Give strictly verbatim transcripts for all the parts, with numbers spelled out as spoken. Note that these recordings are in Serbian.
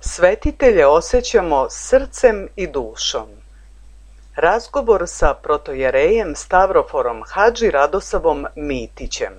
Svetitelje osjećamo srcem i dušom. Razgovor sa protojerejem Stavroforom Hadži Radosavom Mitićem.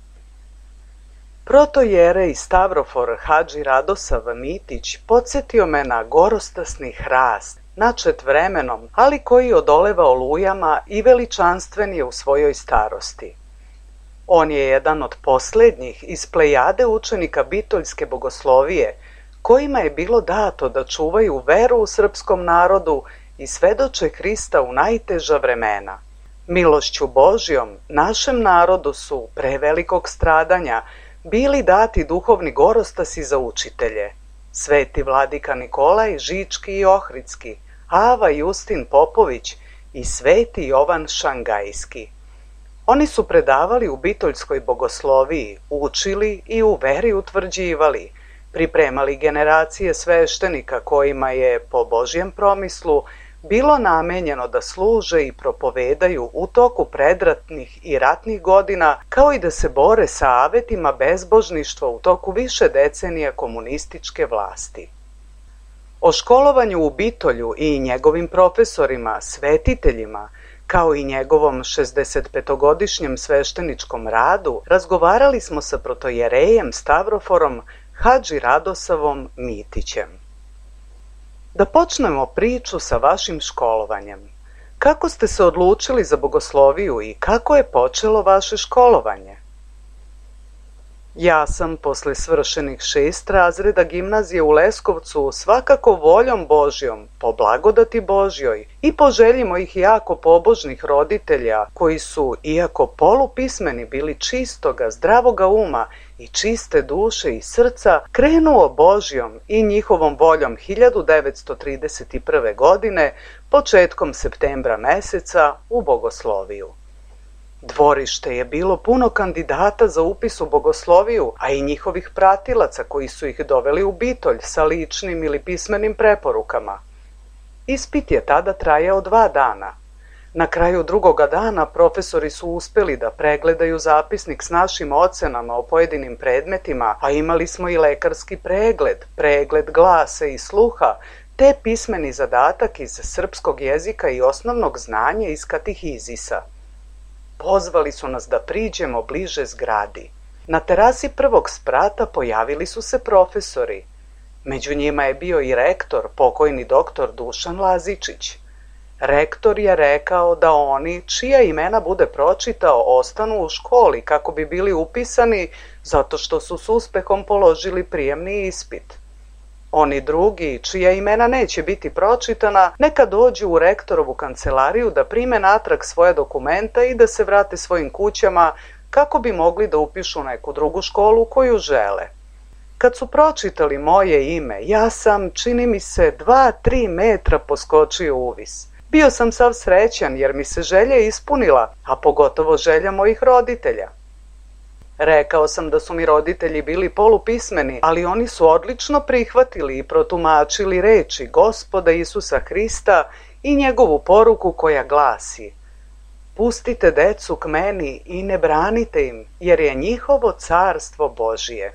Protojerej Stavrofor Hadži Radosav Mitić podsjetio me na gorostasni hrast, načet vremenom, ali koji odoleva olujama i veličanstven je u svojoj starosti. On je jedan od posljednjih iz plejade učenika Bitoljske bogoslovije, kojima je bilo dato da čuvaju veru u srpskom narodu i svedoče Hrista u najteža vremena. Milošću Božjom našem narodu su pre velikog stradanja bili dati duhovni gorostasi za učitelje. Sveti vladika Nikolaj Žički i Ohridski, Ava Justin Popović i sveti Jovan Šangajski. Oni su predavali u Bitoljskoj bogosloviji, učili i u veri utvrđivali, pripremali generacije sveštenika kojima je, po Božjem promislu, bilo namenjeno da služe i propovedaju u toku predratnih i ratnih godina, kao i da se bore sa avetima bezbožništva u toku više decenija komunističke vlasti. O školovanju u Bitolju i njegovim profesorima, svetiteljima, kao i njegovom šezdesetpetogodišnjem svešteničkom radu, razgovarali smo sa protojerejem Stavroforom Hadži Radosavom Mitićem. Da počnemo priču sa vašim školovanjem. Kako ste se odlučili za bogosloviju i kako je počelo vaše školovanje? Ja sam posle svršenih šest razreda gimnazije u Leskovcu svakako voljom Božjom, po blagodati Božjoj i po želji mojih jako pobožnih roditelja, koji su, iako polupismeni, bili čistoga, zdravoga uma i čiste duše i srca, krenuo Božjom i njihovom voljom hiljadu devetsto trideset prve. godine, početkom septembra meseca, u bogosloviju. Dvorište je bilo puno kandidata za upis u bogosloviju, a i njihovih pratilaca koji su ih doveli u Bitolj sa ličnim ili pismenim preporukama. Ispit je tada trajao dva dana. Na kraju drugoga dana profesori su uspeli da pregledaju zapisnik s našim ocenama o pojedinim predmetima, a imali smo i lekarski pregled, pregled glasa i sluha, te pismeni zadatak iz srpskog jezika i osnovnog znanja iz katehizisa. Pozvali su nas da priđemo bliže zgradi. Na terasi prvog sprata pojavili su se profesori. Među njima je bio i rektor, pokojni doktor Dušan Lazičić. Rektor je rekao da oni, čija imena bude pročitao, ostanu u školi kako bi bili upisani zato što su s uspehom položili prijemni ispit. Oni drugi, čija imena neće biti pročitana, neka dođu u rektorovu kancelariju da prime natrag svoje dokumenta i da se vrate svojim kućama kako bi mogli da upišu neku drugu školu koju žele. Kad su pročitali moje ime, ja sam, čini mi se, dva, tri metra poskočio uvis. Bio sam sav srećan jer mi se želja ispunila, a pogotovo želja mojih roditelja. Rekao sam da su mi roditelji bili polupismeni, ali oni su odlično prihvatili i protumačili reči Gospoda Isusa Hrista i njegovu poruku koja glasi: Pustite decu k meni i ne branite im, jer je njihovo carstvo Božije.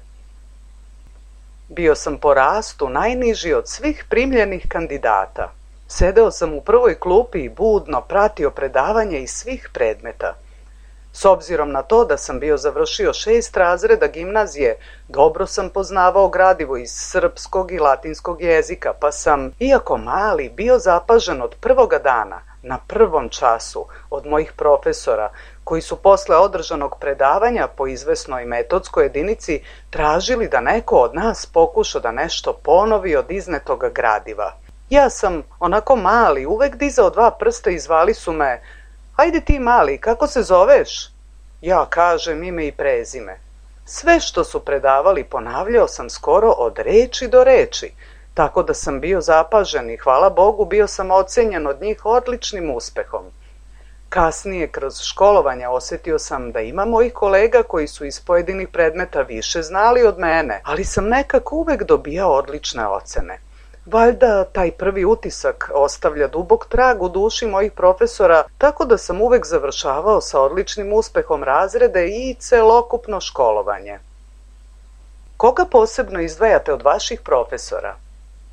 Bio sam po rastu najniži od svih primljenih kandidata. Sedeo sam u prvoj klupi i budno pratio predavanje iz svih predmeta. S obzirom na to da sam bio završio šest razreda gimnazije, dobro sam poznavao gradivo iz srpskog i latinskog jezika, pa sam, iako mali, bio zapažen od prvoga dana, na prvom času, od mojih profesora, koji su posle održanog predavanja po izvesnoj metodskoj jedinici tražili da neko od nas pokuša da nešto ponovi od iznetoga gradiva. Ja sam, onako mali, uvek dizao dva prsta i zvali su me: Ajde ti mali, kako se zoveš? Ja kažem ime i prezime. Sve što su predavali ponavljao sam skoro od reči do reči, tako da sam bio zapažen i hvala Bogu bio sam ocenjen od njih odličnim uspehom. Kasnije kroz školovanje osjetio sam da ima mojih kolega koji su iz pojedinih predmeta više znali od mene, ali sam nekako uvek dobijao odlične ocene. Valjda taj prvi utisak ostavlja dubok trag u duši mojih profesora, tako da sam uvek završavao sa odličnim uspehom razrede i celokupno školovanje. Koga posebno izdvajate od vaših profesora?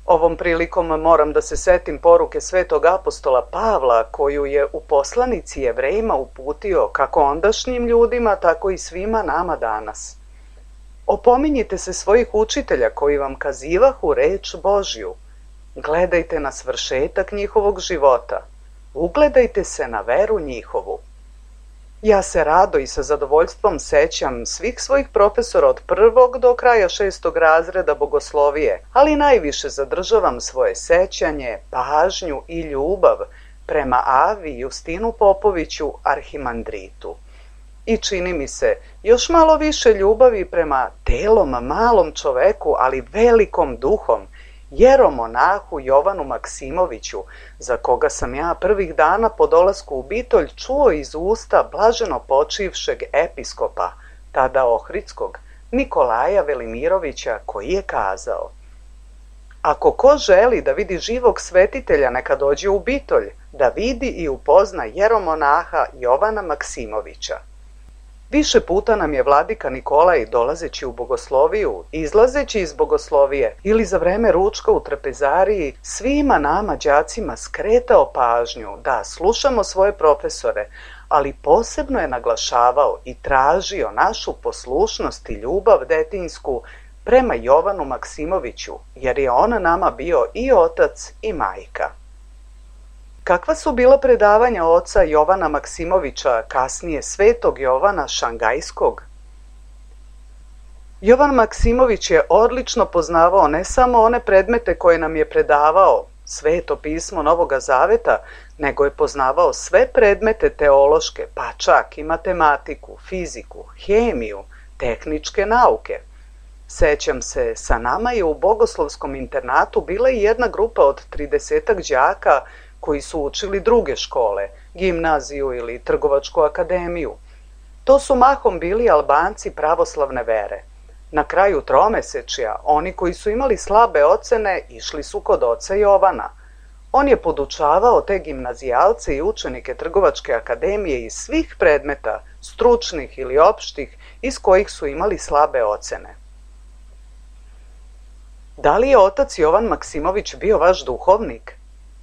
Ovom prilikom moram da se setim poruke svetog apostola Pavla koju je u poslanici Jevrejima uputio kako ondašnjim ljudima, tako i svima nama danas. Opominjite se svojih učitelja koji vam kazivahu reč Božju. Gledajte na svršetak njihovog života. Ugledajte se na veru njihovu. Ja se rado i sa zadovoljstvom sećam svih svojih profesora od prvog do kraja šestog razreda bogoslovije, ali najviše zadržavam svoje sećanje, pažnju i ljubav prema Avi Justinu Popoviću, arhimandritu. I čini mi se još malo više ljubavi prema telom malom čoveku, ali velikom duhom, jeromonahu Jovanu Maksimoviću, za koga sam ja prvih dana po dolasku u Bitolj čuo iz usta blaženo počivšeg episkopa, tada ohridskog, Nikolaja Velimirovića, koji je kazao: ako ko želi da vidi živog svetitelja, neka dođe u Bitolj, da vidi i upozna jeromonaha Jovana Maksimovića. Više puta nam je vladika Nikolaj, dolazeći u bogosloviju, izlazeći iz bogoslovije ili za vreme ručka u trapezariji, svima nama đacima skretao pažnju da slušamo svoje profesore, ali posebno je naglašavao i tražio našu poslušnost i ljubav detinsku prema Jovanu Maksimoviću, jer je on nama bio i otac i majka. Kakva su bila predavanja oca Jovana Maksimovića, kasnije svetog Jovana Šangajskog? Jovan Maksimović je odlično poznavao ne samo one predmete koje nam je predavao, Sveto pismo Novoga Zaveta, nego je poznavao sve predmete teološke, pa čak i matematiku, fiziku, hemiju, tehničke nauke. Sećam se, sa nama je u bogoslovskom internatu bila i jedna grupa od tridesetak đaka koji su učili druge škole, gimnaziju ili trgovačku akademiju. To su mahom bili Albanci pravoslavne vere. Na kraju tromesečja, oni koji su imali slabe ocene išli su kod oca Jovana. On je podučavao te gimnazijalce i učenike trgovačke akademije iz svih predmeta, stručnih ili opštih, iz kojih su imali slabe ocene. Da li je otac Jovan Maksimović bio vaš duhovnik?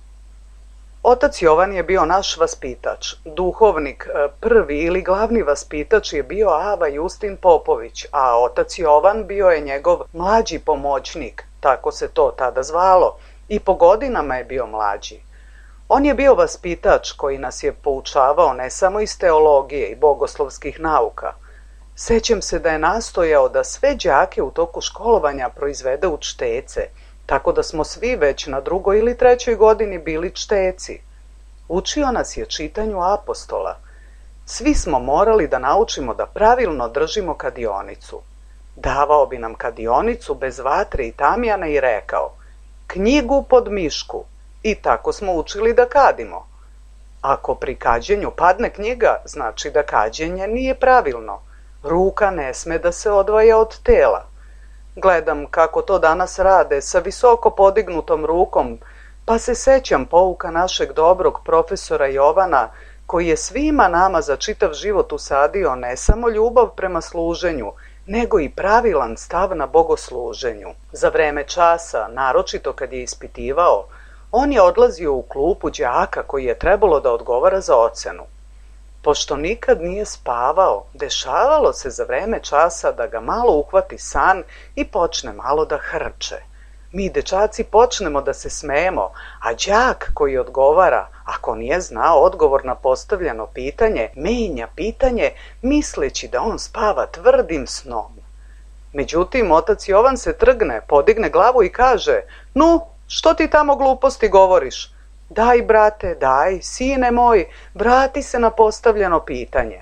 Otac Jovan je bio naš vaspitač. Duhovnik, prvi ili glavni vaspitač je bio Ava Justin Popović, a otac Jovan bio je njegov mlađi pomoćnik, tako se to tada zvalo, i po godinama je bio mlađi. On je bio vaspitač koji nas je poučavao ne samo iz teologije i bogoslovskih nauka. Sećam se da je nastojao da sve đake u toku školovanja proizvede u čtece, tako da smo svi već na drugoj ili trećoj godini bili čteci. Učio nas je čitanju apostola. Svi smo morali da naučimo da pravilno držimo kadionicu. Davao bi nam kadionicu bez vatre i tamjana i rekao: knjigu pod mišku, i tako smo učili da kadimo. Ako pri kađenju padne knjiga, znači da kađenje nije pravilno. Ruka ne sme da se odvaja od tela. Gledam kako to danas rade sa visoko podignutom rukom, pa se sećam pouka našeg dobrog profesora Jovana, koji je svima nama za čitav život usadio ne samo ljubav prema služenju, nego i pravilan stav na bogosluženju. Za vreme časa, naročito kad je ispitivao, on je odlazio u klupu đaka koji je trebalo da odgovara za ocenu. Pošto nikad nije spavao, dešavalo se za vreme časa da ga malo uhvati san i počne malo da hrče. Mi, dečaci, počnemo da se smejemo, a đak koji odgovara, ako nije znao odgovor na postavljeno pitanje, menja pitanje misleći da on spava tvrdim snom. Međutim, otac Jovan se trgne, podigne glavu i kaže: nu, što ti tamo gluposti govoriš? Daj, brate, daj, sine moj, vrati se na postavljeno pitanje.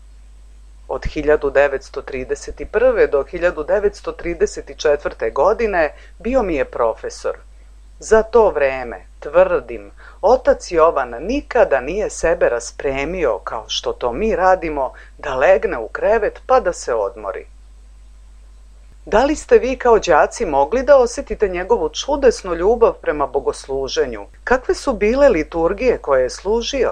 Od hiljadu devetsto trideset prve. do hiljadu devetsto trideset četvrte. godine bio mi je profesor. Za to vreme, tvrdim, otac Jovan nikada nije sebe raspremio kao što to mi radimo, da legne u krevet pa da se odmori. Da li ste vi kao đaci mogli da osjetite njegovu čudesnu ljubav prema bogosluženju? Kakve su bile liturgije koje je služio?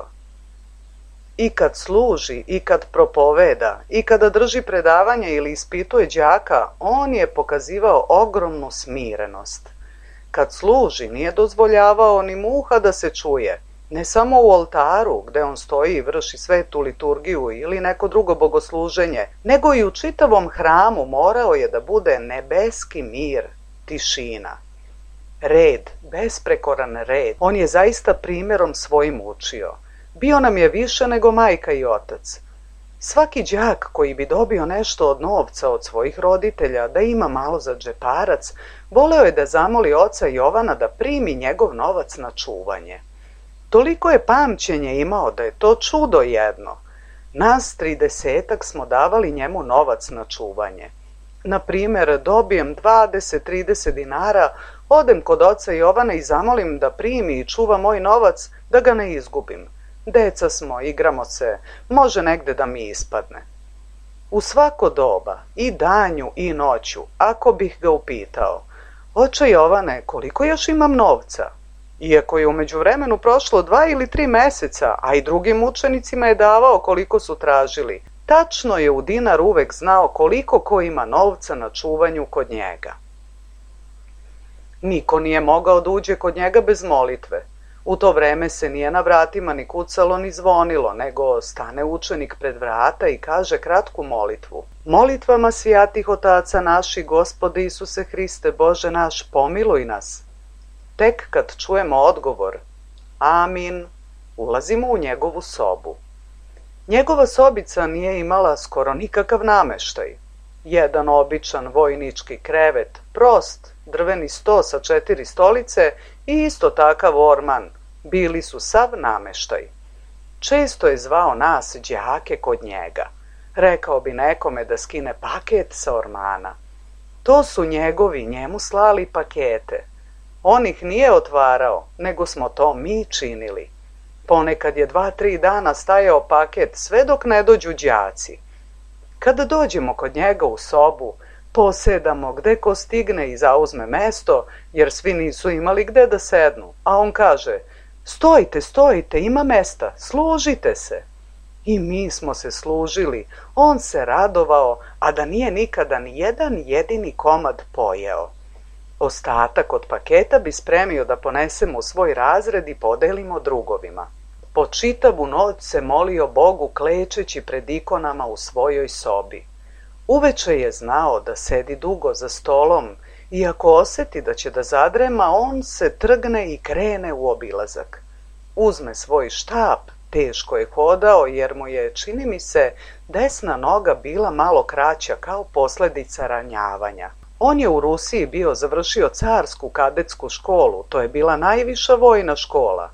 I kad služi, i kad propoveda, i kada drži predavanje ili ispituje đaka, on je pokazivao ogromnu smirenost. Kad služi, nije dozvoljavao ni muha da se čuje. Ne samo u oltaru, gde on stoji i vrši svetu liturgiju ili neko drugo bogosluženje, nego i u čitavom hramu morao je da bude nebeski mir, tišina. Red, besprekoran red. On je zaista primjerom svojim učio. Bio nam je više nego majka i otac. Svaki đak koji bi dobio nešto od novca od svojih roditelja, da ima malo za džeparac, voleo je da zamoli oca Jovana da primi njegov novac na čuvanje. Toliko je pamćenje imao da je to čudo jedno. Nas tridesetak smo davali njemu novac na čuvanje. Na primjer, dobijem dvadeset do trideset dinara, odem kod oca Jovana i zamolim da primi i čuva moj novac, da ga ne izgubim. Deca smo, igramo se, može negde da mi ispadne. U svako doba, i danju i noću, ako bih ga upitao, oče Jovane, koliko još imam novca? Iako je u međuvremenu prošlo dva ili tri meseca, a i drugim učenicima je davao koliko su tražili, tačno je u dinar uvek znao koliko ko ima novca na čuvanju kod njega. Niko nije mogao da uđe kod njega bez molitve. U to vreme se nije na vratima ni kucalo ni zvonilo, nego stane učenik pred vrata i kaže kratku molitvu. Molitvama svjatih otaca naši, Gospode Isuse Hriste, Bože naš, pomiluj nas. Tek kad čujemo odgovor, amin, ulazimo u njegovu sobu. Njegova sobica nije imala skoro nikakav nameštaj. Jedan običan vojnički krevet, prost, drveni sto sa četiri stolice i isto takav orman, bili su sav nameštaj. Često je zvao nas đake kod njega. Rekao bi nekome da skine paket sa ormana. To su njegovi njemu slali pakete. On ih nije otvarao, nego smo to mi činili. Ponekad je dva, tri dana stajao paket sve dok ne dođu đaci. Kada dođemo kod njega u sobu, posedamo gde ko stigne i zauzme mesto, jer svi nisu imali gde da sednu, a on kaže, stojite, stojite, ima mesta, služite se. I mi smo se služili, on se radovao, a da nije nikada ni jedan jedini komad pojeo. Ostatak od paketa bi spremio da ponesemo u svoj razred i podelimo drugovima. Po čitavu noć se molio Bogu klečeći pred ikonama u svojoj sobi. Uveče je znao da sedi dugo za stolom i ako oseti da će da zadrema, on se trgne i krene u obilazak. Uzme svoj štap, teško je hodao jer mu je, čini mi se, desna noga bila malo kraća kao posledica ranjavanja. On je u Rusiji bio završio carsku kadetsku školu, to je bila najviša vojna škola.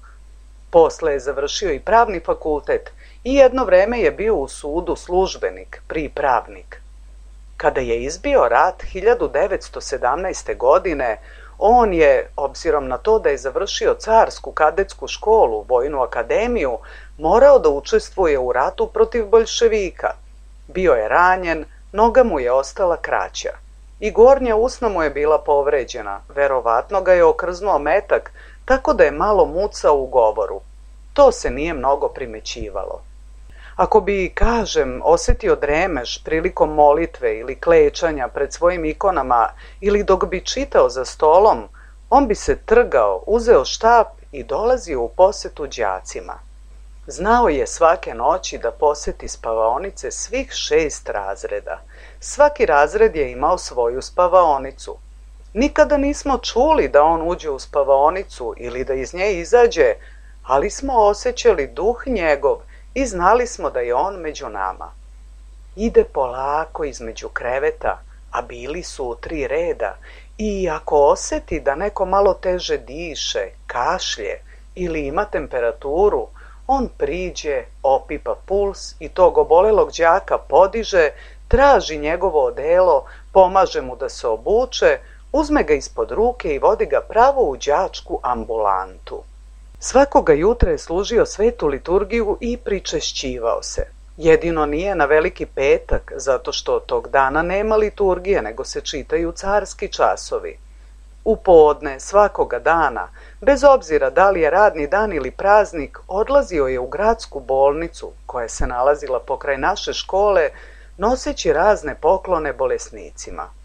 Posle je završio i pravni fakultet i jedno vreme je bio u sudu službenik, pripravnik. Kada je izbio rat hiljadu devetsto sedamnaeste. godine, on je, obzirom na to da je završio carsku kadetsku školu, vojnu akademiju, morao da učestvuje u ratu protiv boljševika. Bio je ranjen, noga mu je ostala kraća. I gornja usna mu je bila povređena, verovatno ga je okrznuo metak, tako da je malo mucao u govoru. To se nije mnogo primećivalo. Ako bi, kažem, osetio dremež prilikom molitve ili klečanja pred svojim ikonama ili dok bi čitao za stolom, on bi se trgao, uzeo štap i dolazio u posetu đacima. Znao je svake noći da poseti spavaonice svih šest razreda. Svaki razred je imao svoju spavaonicu. Nikada nismo čuli da on uđe u spavaonicu ili da iz nje izađe, ali smo osjećali duh njegov i znali smo da je on među nama. Ide polako između kreveta, a bili su u tri reda, i ako osjeti da neko malo teže diše, kašlje ili ima temperaturu, on priđe, opipa puls i tog obolelog đaka podiže, traži njegovo odelo, pomaže mu da se obuče, uzme ga ispod ruke i vodi ga pravo u đačku ambulantu. Svakoga jutra je služio svetu liturgiju i pričešćivao se. Jedino nije na Veliki petak, zato što tog dana nema liturgije, nego se čitaju carski časovi. U podne svakoga dana, bez obzira da li je radni dan ili praznik, odlazio je u gradsku bolnicu, koja se nalazila pokraj naše škole, noseći razne poklone bolesnicima.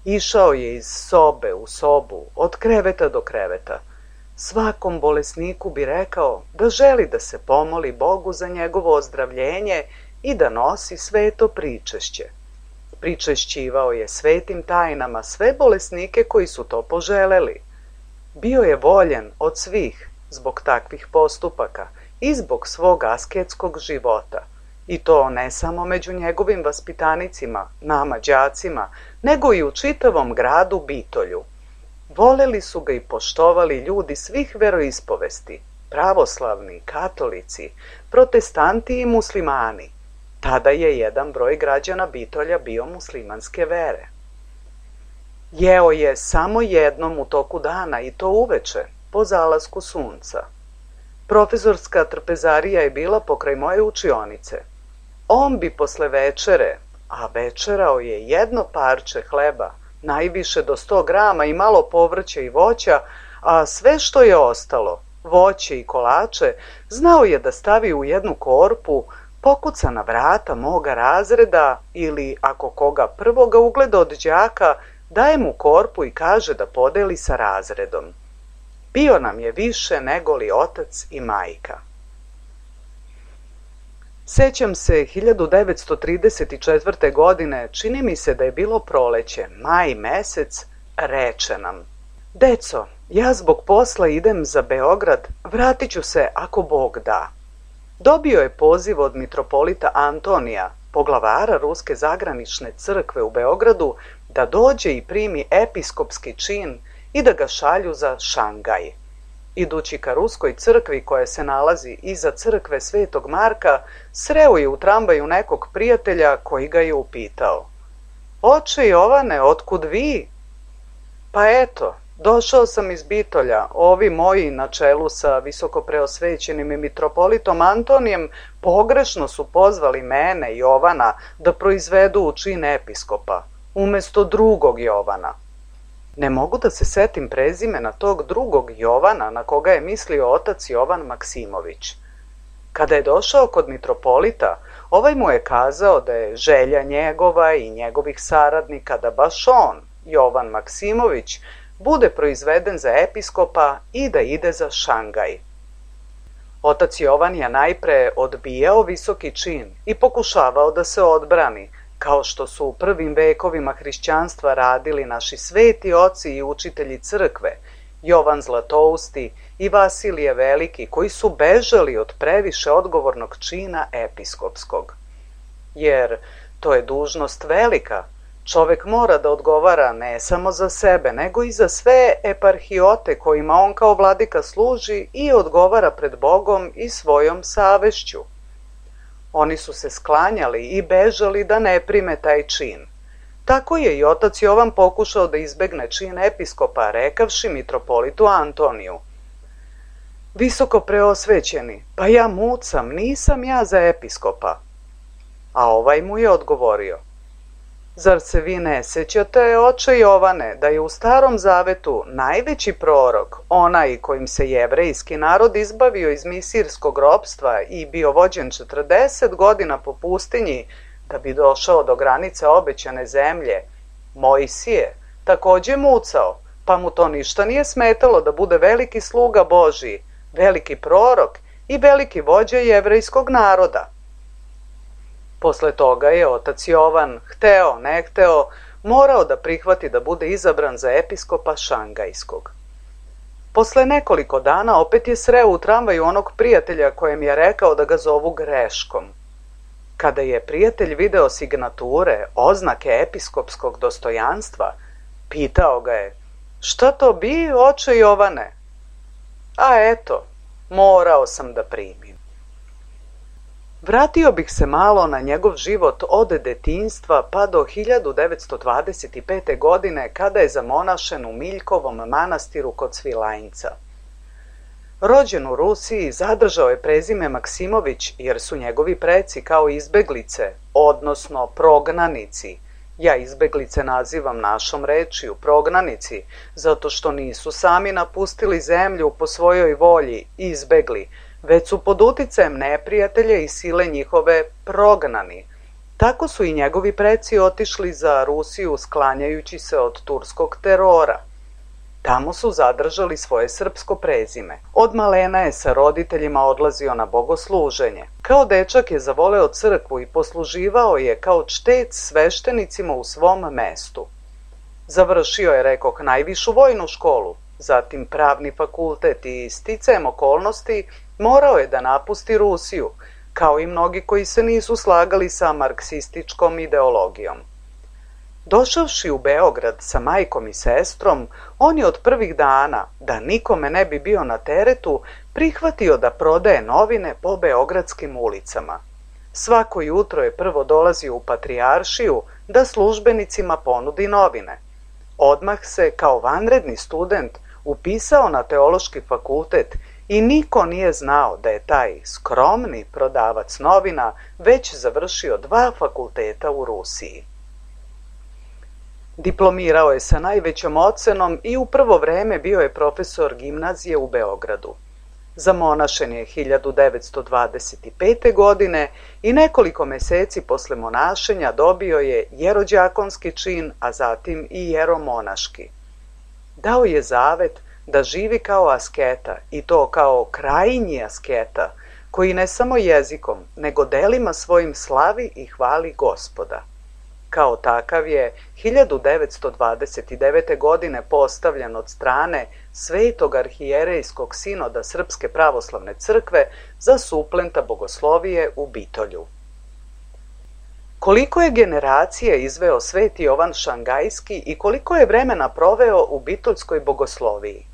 Išao je iz sobe u sobu, od kreveta do kreveta. Svakom bolesniku bi rekao da želi da se pomoli Bogu za njegovo ozdravljenje i da nosi sveto pričešće. Pričešćivao je svetim tajnama sve bolesnike koji su to poželeli. Bio je voljen od svih zbog takvih postupaka i zbog svog asketskog života. I to ne samo među njegovim vaspitanicima, nama đacima, nego i u čitavom gradu Bitolju. Voleli su ga i poštovali ljudi svih veroispovesti, pravoslavni, katolici, protestanti i muslimani. Tada je jedan broj građana Bitolja bio muslimanske vere. Jeo je samo jednom u toku dana i to uveče, po zalasku sunca. Profesorska trpezarija je bila pokraj moje učionice. On bi posle večere, a večerao je jedno parče hleba, najviše do sto grama i malo povrća i voća, a sve što je ostalo, voće i kolače, znao je da stavi u jednu korpu, pokuca na vrata moga razreda ili, ako koga prvoga ugleda od đaka, daje mu korpu i kaže da podeli sa razredom. Bio nam je više nego li otac i majka. Sećam se hiljadu devetsto trideset četvrte. godine, čini mi se da je bilo proleće, maj mesec, reče nam: Deco, ja zbog posla idem za Beograd, vratit ću se ako Bog da. Dobio je poziv od mitropolita Antonija, poglavara Ruske zagranične crkve u Beogradu, da dođe i primi episkopski čin i da ga šalju za Šangaj. Idući ka Ruskoj crkvi koja se nalazi iza crkve Svetog Marka, sreo je u tramvaju nekog prijatelja koji ga je upitao: Oče Jovane, otkud vi? Pa eto, došao sam iz Bitolja, ovi moji na čelu sa visokopreosvećenim mitropolitom Antonijem pogrešno su pozvali mene, Jovana, da proizvedu u čin episkopa, umesto drugog Jovana. Ne mogu da se setim prezimena tog drugog Jovana na koga je mislio otac Jovan Maksimović. Kada je došao kod mitropolita, ovaj mu je kazao da je želja njegova i njegovih saradnika da baš on, Jovan Maksimović, bude proizveden za episkopa i da ide za Šangaj. Otac Jovan je najpre odbijao visoki čin i pokušavao da se odbrani, kao što su u prvim vekovima hrišćanstva radili naši sveti oci i učitelji crkve, Jovan Zlatousti i Vasilije Veliki, koji su bežali od previše odgovornog čina episkopskog. Jer to je dužnost velika. Čovek mora da odgovara ne samo za sebe, nego i za sve eparhiote kojima on kao vladika služi i odgovara pred Bogom i svojom savešću. Oni su se sklanjali i bežali da ne prime taj čin. Tako je i otac Jovan pokušao da izbegne čin episkopa, rekavši mitropolitu Antoniju: Visoko preosvećeni, pa ja mucam, nisam ja za episkopa. A ovaj mu je odgovorio: Zar se vi ne sećate, oče Jovane, da je u Starom Zavetu najveći prorok, onaj kojim se jevrejski narod izbavio iz misirskog ropstva i bio vođen četrdeset godina po pustinji da bi došao do granice obećane zemlje, Mojsije, takođe mucao, pa mu to ništa nije smetalo da bude veliki sluga Božiji, veliki prorok i veliki vođa jevrejskog naroda. Posle toga je otac Jovan, hteo, ne hteo, morao da prihvati da bude izabran za episkopa Šangajskog. Posle nekoliko dana opet je sreo u tramvaju onog prijatelja kojem je rekao da ga zovu Greškom. Kada je prijatelj video signature, oznake episkopskog dostojanstva, pitao ga je: Šta to bi, oče Jovane? A eto, morao sam da primim. Vratio bih se malo na njegov život od detinjstva pa do hiljadu devetsto dvadeset pete. godine kada je zamonašen u Miljkovom manastiru kod Svilajnca. Rođen u Rusiji, zadržao je prezime Maksimović jer su njegovi preci kao izbeglice, odnosno prognanici. Ja izbeglice nazivam našom rečju, prognanici, zato što nisu sami napustili zemlju po svojoj volji, izbegli, već su pod uticajem neprijatelja i sile njihove prognani. Tako su i njegovi preci otišli za Rusiju sklanjajući se od turskog terora. Tamo su zadržali svoje srpsko prezime. Od malena je sa roditeljima odlazio na bogosluženje. Kao dečak je zavoleo crkvu i posluživao je kao čtec sveštenicima u svom mestu. Završio je, rekoh, najvišu vojnu školu, zatim pravni fakultet i sticajem okolnosti morao je da napusti Rusiju, kao i mnogi koji se nisu slagali sa marksističkom ideologijom. Došavši u Beograd sa majkom i sestrom, on je od prvih dana, da nikome ne bi bio na teretu, prihvatio da prodaje novine po beogradskim ulicama. Svako jutro je prvo dolazio u Patrijaršiju da službenicima ponudi novine. Odmah se, kao vanredni student, upisao na teološki fakultet i niko nije znao da je taj skromni prodavac novina već završio dva fakulteta u Rusiji. Diplomirao je sa najvećom ocenom i u prvo vreme bio je profesor gimnazije u Beogradu. Zamonašen je hiljadu devetsto dvadeset pete. godine i nekoliko meseci posle monašenja dobio je jerođakonski čin, a zatim i jeromonaški. Dao je zavet da živi kao asketa, i to kao krajnji asketa, koji ne samo jezikom, nego delima svojim slavi i hvali Gospoda. Kao takav je hiljadu devetsto dvadeset devete. godine postavljen od strane Svetog arhijerejskog sinoda Srpske pravoslavne crkve za suplenta bogoslovije u Bitolju. Koliko je generacija izveo Sveti Jovan Šangajski i koliko je vremena proveo u bitoljskoj bogosloviji?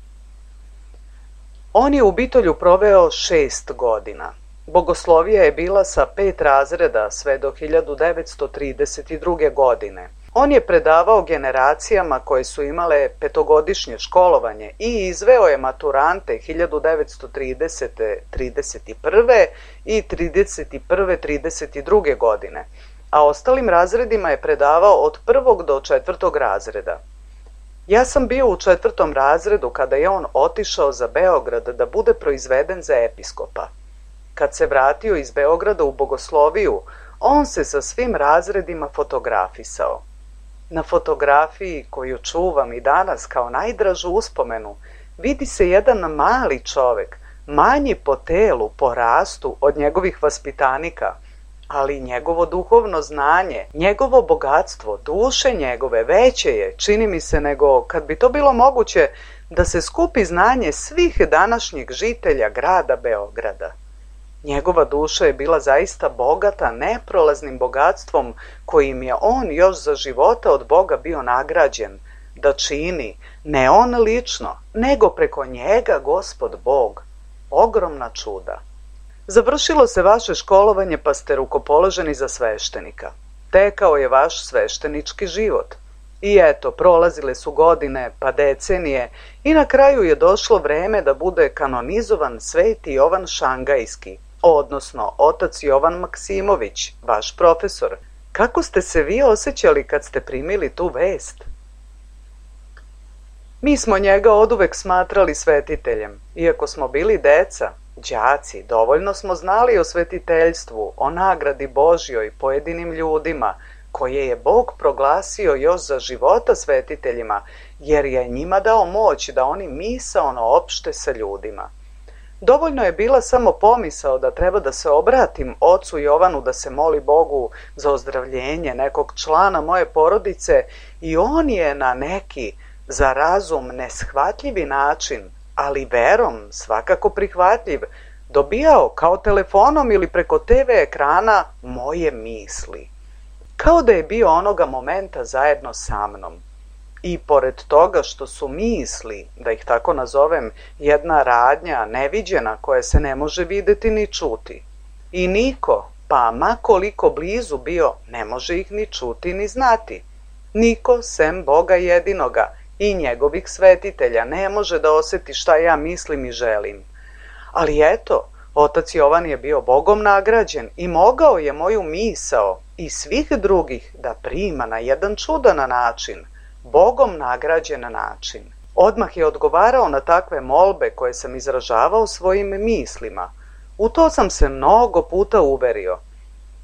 On je u Bitolju proveo šest godina. Bogoslovija je bila sa pet razreda sve do hiljadu devetsto trideset druge. godine. On je predavao generacijama koje su imale petogodišnje školovanje i izveo je maturante hiljadu devetsto tridesete. trideset prve. i trideset prve. trideset druge. godine, a ostalim razredima je predavao od prvog do četvrtog razreda. Ja sam bio u četvrtom razredu kada je on otišao za Beograd da bude proizveden za episkopa. Kad se vratio iz Beograda u bogosloviju, on se sa svim razredima fotografisao. Na fotografiji, koju čuvam i danas kao najdražu uspomenu, vidi se jedan mali čovek, manji po telu, po rastu od njegovih vaspitanika, ali njegovo duhovno znanje, njegovo bogatstvo, duše njegove veće je, čini mi se, nego kad bi to bilo moguće da se skupi znanje svih današnjih žitelja grada Beograda. Njegova duša je bila zaista bogata neprolaznim bogatstvom kojim je on još za života od Boga bio nagrađen, da čini, ne on lično, nego preko njega Gospod Bog, ogromna čuda. Završilo se vaše školovanje pa ste rukopoloženi za sveštenika. Tekao je vaš sveštenički život. I eto, prolazile su godine pa decenije i na kraju je došlo vreme da bude kanonizovan Sveti Jovan Šangajski, odnosno otac Jovan Maksimović, vaš profesor. Kako ste se vi osjećali kad ste primili tu vest? Mi smo njega oduvek smatrali svetiteljem, iako smo bili deca, đaci, dovoljno smo znali o svetiteljstvu, o nagradi Božjoj pojedinim ljudima, koje je Bog proglasio još za života svetiteljima, jer je njima dao moć da oni misaono opšte sa ljudima. Dovoljno je bila samo pomisao da treba da se obratim ocu Jovanu da se moli Bogu za ozdravljenje nekog člana moje porodice i on je na neki za razum neshvatljivi način, ali verom svakako prihvatljiv, dobijao kao telefonom ili preko te ve ekrana moje misli. Kao da je bio onoga momenta zajedno sa mnom. I pored toga što su misli, da ih tako nazovem, jedna radnja neviđena koja se ne može videti ni čuti. I niko, pa ma koliko blizu bio, ne može ih ni čuti ni znati. Niko, sem Boga jedinoga i njegovih svetitelja, ne može da oseti šta ja mislim i želim. Ali eto, otac Jovan je bio Bogom nagrađen i mogao je moju misao i svih drugih da prima na jedan čudan način, Bogom nagrađen način. Odmah je odgovarao na takve molbe koje sam izražavao svojim mislima. U to sam se mnogo puta uverio.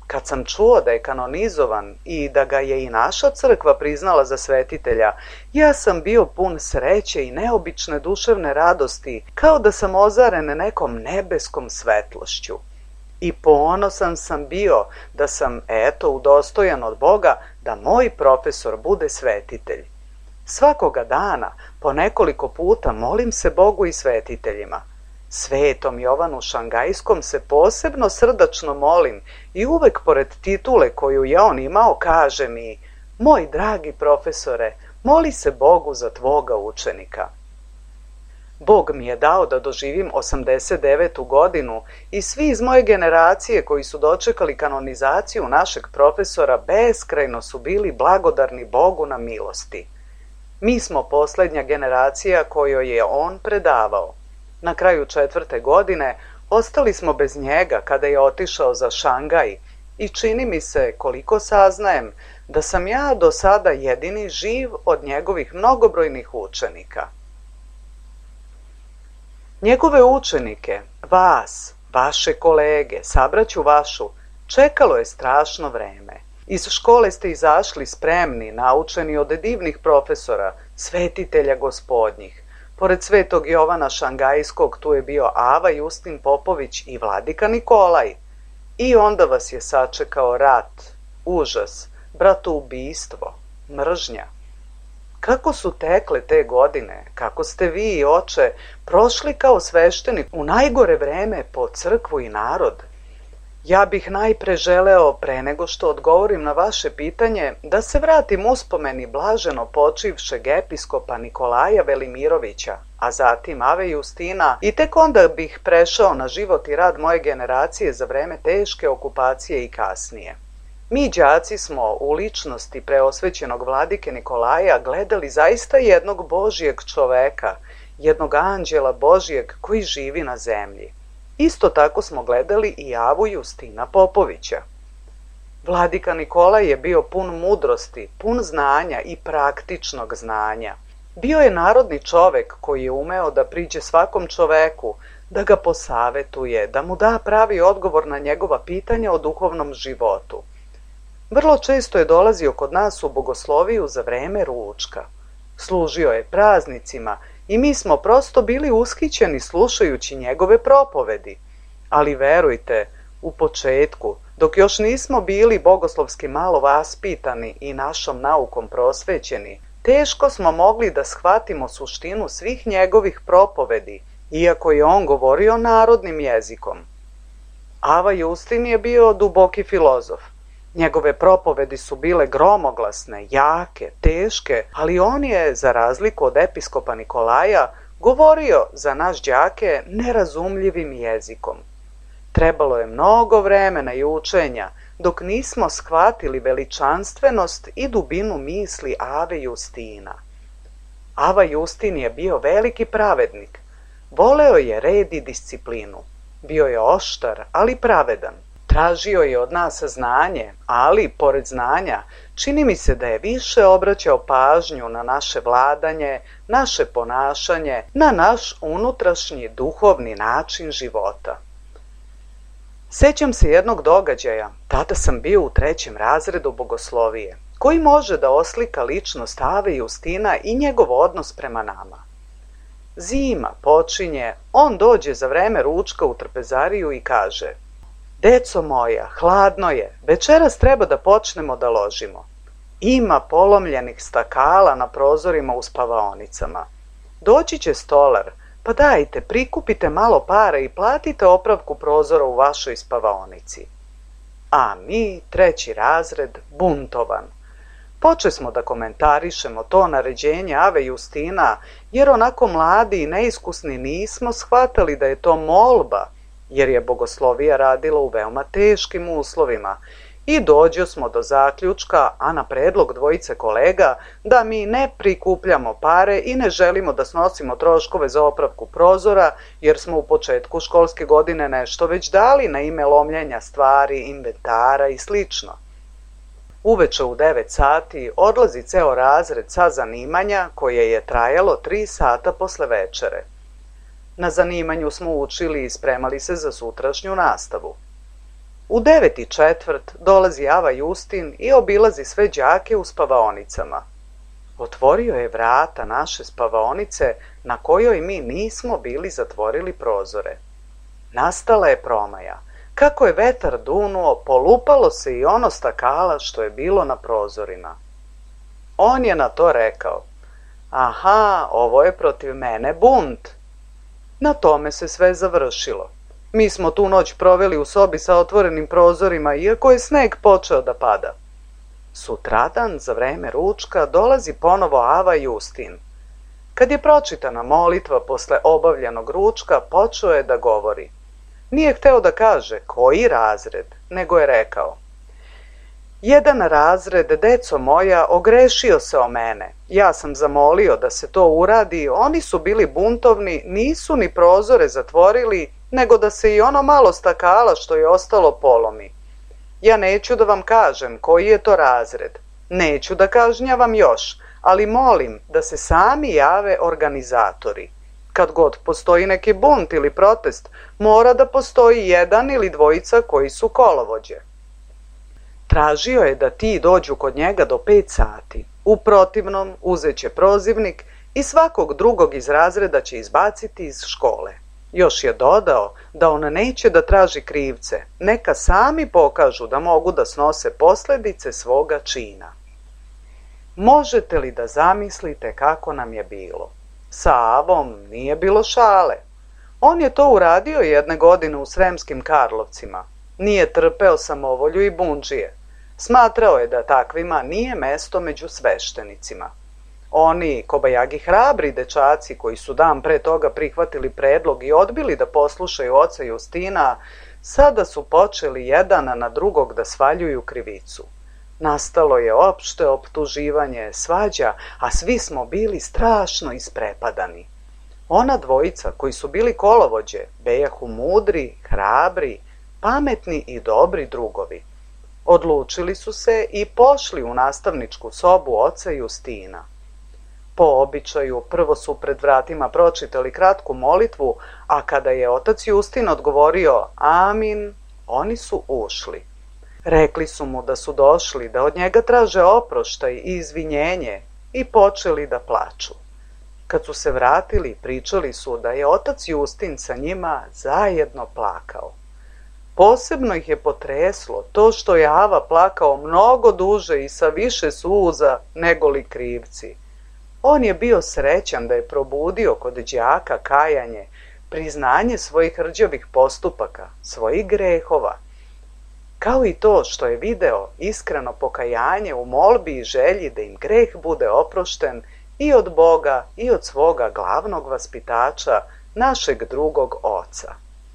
Kad sam čuo da je kanonizovan i da ga je i naša crkva priznala za svetitelja, ja sam bio pun sreće i neobične duševne radosti, kao da sam ozaren nekom nebeskom svetlošću. I ponosan sam bio da sam, eto, udostojan od Boga da moj profesor bude svetitelj. Svakoga dana, po nekoliko puta, molim se Bogu i svetiteljima. Svetom Jovanu Šangajskom se posebno srdačno molim i uvek pored titule koju je on imao kaže mi: moj dragi profesore, moli se Bogu za tvoga učenika. Bog mi je dao da doživim osamdeset devetu godinu i svi iz moje generacije koji su dočekali kanonizaciju našeg profesora beskrajno su bili blagodarni Bogu na milosti. Mi smo poslednja generacija kojoj je on predavao. Na kraju četvrte godine ostali smo bez njega kada je otišao za Šangaj i čini mi se, koliko saznajem, da sam ja do sada jedini živ od njegovih mnogobrojnih učenika. Njegove učenike, vas, vaše kolege, sabraću vašu, čekalo je strašno vreme. Iz škole ste izašli spremni, naučeni od divnih profesora, svetitelja gospodnjih. Pored svetog Jovana Šangajskog tu je bio Ava Justin Popović i vladika Nikolaj. I onda vas je sačekao rat, užas, bratoubistvo, mržnja. Kako su tekle te godine, kako ste vi, oče, prošli kao sveštenik u najgore vreme po crkvu i narod? Ja bih najpre želeo, pre nego što odgovorim na vaše pitanje, da se vratim uspomeni blaženo počivšeg episkopa Nikolaja Velimirovića, a zatim Ave Justina, i tek onda bih prešao na život i rad moje generacije za vreme teške okupacije i kasnije. Mi đaci smo u ličnosti preosvećenog vladike Nikolaja gledali zaista jednog Božijeg čoveka, jednog anđela Božijeg koji živi na zemlji. Isto tako smo gledali i Avu Justina Popovića. Vladika Nikolaj je bio pun mudrosti, pun znanja i praktičnog znanja. Bio je narodni čovek koji je umeo da priđe svakom čoveku, da ga posavetuje, da mu da pravi odgovor na njegova pitanja o duhovnom životu. Vrlo često je dolazio kod nas u bogosloviju za vreme ručka. Služio je praznicima i mi smo prosto bili ushićeni slušajući njegove propovedi. Ali verujte, u početku, dok još nismo bili bogoslovski malo vaspitani i našom naukom prosvećeni, teško smo mogli da shvatimo suštinu svih njegovih propovedi, iako je on govorio narodnim jezikom. Ava Justin je bio duboki filozof. Njegove propovedi su bile gromoglasne, jake, teške, ali on je, za razliku od episkopa Nikolaja, govorio za naš đake nerazumljivim jezikom. Trebalo je mnogo vremena i učenja, dok nismo shvatili veličanstvenost i dubinu misli Ave Justina. Ava Justin je bio veliki pravednik. Voleo je red i disciplinu. Bio je oštar, ali pravedan. Tražio je od nas znanje, ali, pored znanja, čini mi se da je više obraćao pažnju na naše vladanje, naše ponašanje, na naš unutrašnji duhovni način života. Sećam se jednog događaja, tada sam bio u trećem razredu bogoslovije, koji može da oslika ličnost Ave Justina i njegov odnos prema nama. Zima počinje, on dođe za vreme ručka u trpezariju i kaže: deco moja, hladno je, večeras treba da počnemo da ložimo. Ima polomljenih stakala na prozorima u spavaonicama. Doći će stolar, pa dajte, prikupite malo para i platite opravku prozora u vašoj spavaonici. A mi, treći razred, buntovan. Poče smo da komentarišemo to naređenje Ave Justina, jer onako mladi i neiskusni nismo shvatali da je to molba, jer je bogoslovija radila u veoma teškim uslovima, i dođo smo do zaključka, a na predlog dvojice kolega, da mi ne prikupljamo pare i ne želimo da snosimo troškove za opravku prozora, jer smo u početku školske godine nešto već dali na ime lomljenja stvari, inventara i slično. Uveče u devet sati odlazi ceo razred sa zanimanja koje je trajalo tri sata posle večere. Na zanimanju smo učili i spremali se za sutrašnju nastavu. U devet i četvrt dolazi Ava Justin i obilazi sve đake u spavaonicama. Otvorio je vrata naše spavaonice na kojoj mi nismo bili zatvorili prozore. Nastala je promaja. Kako je vetar dunuo, polupalo se i ono stakala što je bilo na prozorima. On je na to rekao: aha, ovo je protiv mene bunt. Na tome se sve završilo. Mi smo tu noć proveli u sobi sa otvorenim prozorima, iako je sneg počeo da pada. Sutradan, za vreme ručka, dolazi ponovo Ava Justin. Kad je pročitana molitva posle obavljenog ručka, počeo je da govori. Nije hteo da kaže koji razred, nego je rekao: jedan razred, deco moja, ogrešio se o mene. Ja sam zamolio da se to uradi, oni su bili buntovni, nisu ni prozore zatvorili, nego da se i ono malo stakala što je ostalo polomi. Ja neću da vam kažem koji je to razred, neću da kažnjavam još, ali molim da se sami jave organizatori. Kad god postoji neki bunt ili protest, mora da postoji jedan ili dvojica koji su kolovođe. Tražio je da ti dođu kod njega do pet sati. U protivnom uzeće prozivnik i svakog drugog iz razreda će izbaciti iz škole. Još je dodao da on neće da traži krivce, neka sami pokažu da mogu da snose posljedice svoga čina. Možete li da zamislite kako nam je bilo? Sa Avom nije bilo šale. On je to uradio jedne godine u Sremskim Karlovcima. Nije trpeo samovolju i bundžije. Smatrao je da takvima nije mesto među sveštenicima. Oni kobajagi hrabri dečaci koji su dan pre toga prihvatili predlog i odbili da poslušaju oca Justina, sada su počeli jedan na drugog da svaljuju krivicu. Nastalo je opšte optuživanje, svađa, a svi smo bili strašno isprepadani. Ona dvojica koji su bili kolovođe bejahu mudri, hrabri, pametni i dobri drugovi. Odlučili su se i pošli u nastavničku sobu oca Justina. Po običaju prvo su pred vratima pročitali kratku molitvu, a kada je otac Justin odgovorio amin, oni su ušli. Rekli su mu da su došli da od njega traže oproštaj i izvinjenje i počeli da plaču. Kad su se vratili, pričali su da je otac Justin sa njima zajedno plakao. Posebno ih je potreslo to što je Ava plakao mnogo duže i sa više suza nego li krivci. On je bio srećan da je probudio kod đaka kajanje, priznanje svojih rđavih postupaka, svojih grehova, kao i to što je video iskreno pokajanje u molbi i želji da im greh bude oprošten i od Boga i od svoga glavnog vaspitača, našeg drugog oca.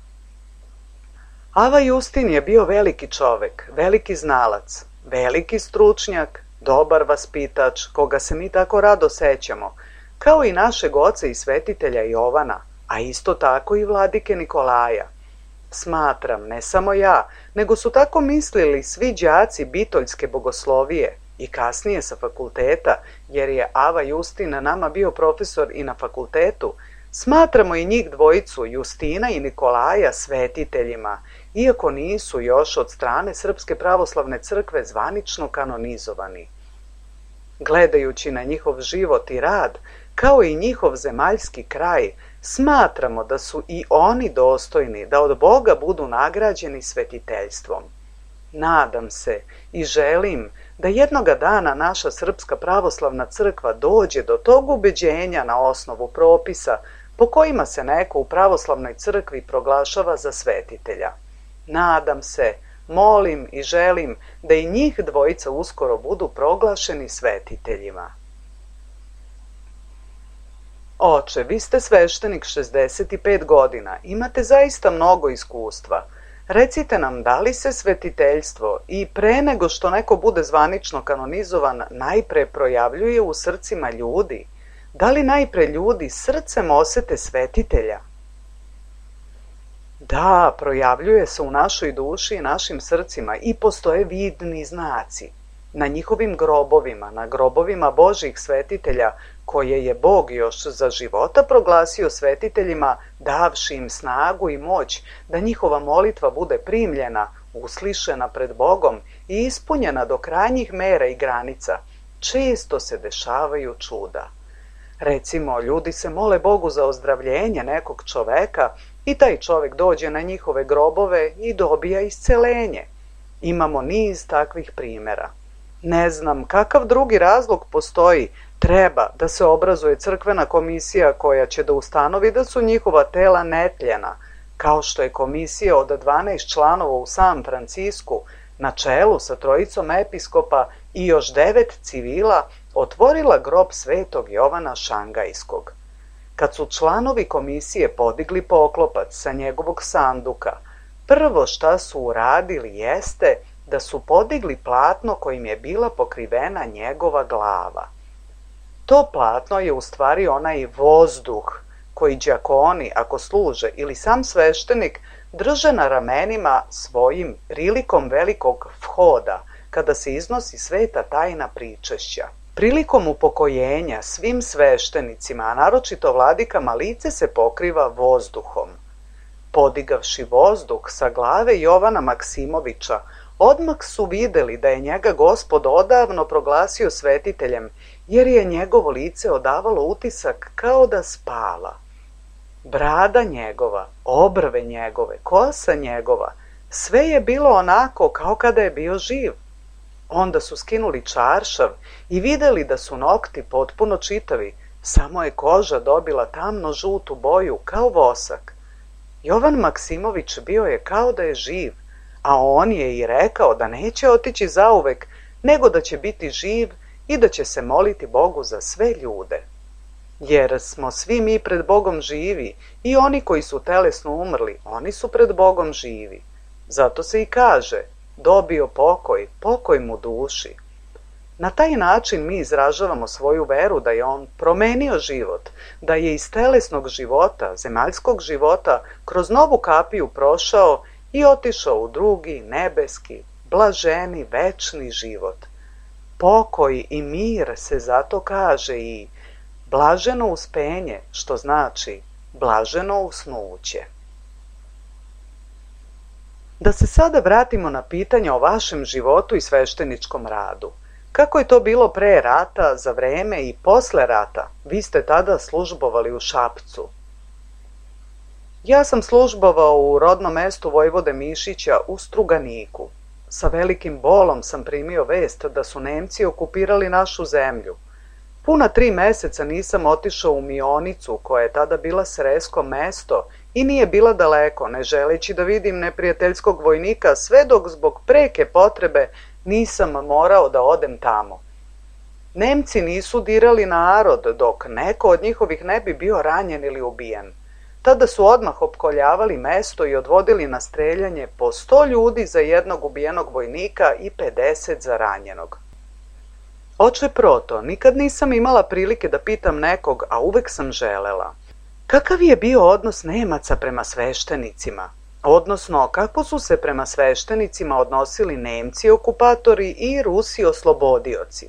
Ava Justin je bio veliki čovek, veliki znalac, veliki stručnjak, dobar vaspitač, koga se mi tako rado sećamo, kao i našeg oca i svetitelja Jovana, a isto tako i vladike Nikolaja. Smatram, ne samo ja, nego su tako mislili svi đaci Bitoljske bogoslovije i kasnije sa fakulteta, jer je Ava Justin nama bio profesor i na fakultetu. Smatramo i njih dvojicu, Justina i Nikolaja, svetiteljima, iako nisu još od strane Srpske pravoslavne crkve zvanično kanonizovani. Gledajući na njihov život i rad, kao i njihov zemaljski kraj, smatramo da su i oni dostojni da od Boga budu nagrađeni svetiteljstvom. Nadam se i želim da jednoga dana naša Srpska pravoslavna crkva dođe do tog ubeđenja na osnovu propisa po kojima se neko u pravoslavnoj crkvi proglašava za svetitelja. Nadam se, molim i želim da i njih dvojica uskoro budu proglašeni svetiteljima. Oče, vi ste sveštenik šezdeset pet godina, imate zaista mnogo iskustva. Recite nam da li se svetiteljstvo i pre nego što neko bude zvanično kanonizovan najpre projavljuje u srcima ljudi? Da li najpre ljudi srcem osete svetitelja? Da, projavljuje se u našoj duši i našim srcima i postoje vidni znaci. Na njihovim grobovima, na grobovima Božjih svetitelja, koje je Bog još za života proglasio svetiteljima, davši im snagu i moć da njihova molitva bude primljena, uslišena pred Bogom i ispunjena do krajnjih mera i granica, često se dešavaju čuda. Recimo, ljudi se mole Bogu za ozdravljenje nekog čoveka i taj čovek dođe na njihove grobove i dobija iscelenje. Imamo niz takvih primjera. Ne znam kakav drugi razlog postoji, treba da se obrazuje crkvena komisija koja će da ustanovi da su njihova tela netljena, kao što je komisija od dvanaest članova u San Francisku na čelu sa trojicom episkopa i još devet civila otvorila grob svetog Jovana Šangajskog. Kad su članovi komisije podigli poklopac sa njegovog sanduka, prvo šta su uradili jeste da su podigli platno kojim je bila pokrivena njegova glava. To platno je u stvari onaj vozduh koji đakoni, ako služe, ili sam sveštenik, drže na ramenima svojim prilikom velikog vhoda, kada se iznosi sveta tajna pričešća. Prilikom upokojenja svim sveštenicima, a naročito vladikama, lice se pokriva vozduhom. Podigavši vozduh sa glave Jovana Maksimovića, odmah su videli da je njega Gospod odavno proglasio svetiteljem, jer je njegovo lice odavalo utisak kao da spava. Brada njegova, obrve njegove, kosa njegova, sve je bilo onako kao kada je bio živ. Onda su skinuli čaršav i videli da su nokti potpuno čitavi, samo je koža dobila tamno žutu boju kao vosak. Jovan Maksimović bio je kao da je živ, a on je i rekao da neće otići zauvek, nego da će biti živ i da će se moliti Bogu za sve ljude. Jer smo svi mi pred Bogom živi i oni koji su telesno umrli, oni su pred Bogom živi. Zato se i kaže, dobio pokoj, pokoj mu duši. Na taj način mi izražavamo svoju veru da je on promenio život, da je iz telesnog života, zemaljskog života, kroz novu kapiju prošao i otišao u drugi, nebeski, blaženi, večni život. Pokoj i mir se zato kaže i blaženo uspenje, što znači blaženo usnuće. Da se sada vratimo na pitanje o vašem životu i svešteničkom radu. Kako je to bilo pre rata, za vreme i posle rata? Vi ste tada službovali u Šapcu. Ja sam službovao u rodnom mestu Vojvode Mišića u Struganiku. Sa velikim bolom sam primio vest da su Nemci okupirali našu zemlju. Puna tri meseca nisam otišao u Mionicu, koja je tada bila sresko mesto i nije bila daleko, ne želeći da vidim neprijateljskog vojnika, sve dok zbog preke potrebe nisam morao da odem tamo. Nemci nisu dirali narod, dok neko od njihovih ne bi bio ranjen ili ubijen. Tada su odmah opkoljavali mesto i odvodili na streljanje po sto ljudi za jednog ubijenog vojnika i pedeset za ranjenog. Oče Proto, nikad nisam imala prilike da pitam nekog, a uvek sam želela. Kakav je bio odnos Nemaca prema sveštenicima? Odnosno, kako su se prema sveštenicima odnosili Nemci okupatori i Rusi oslobodioci?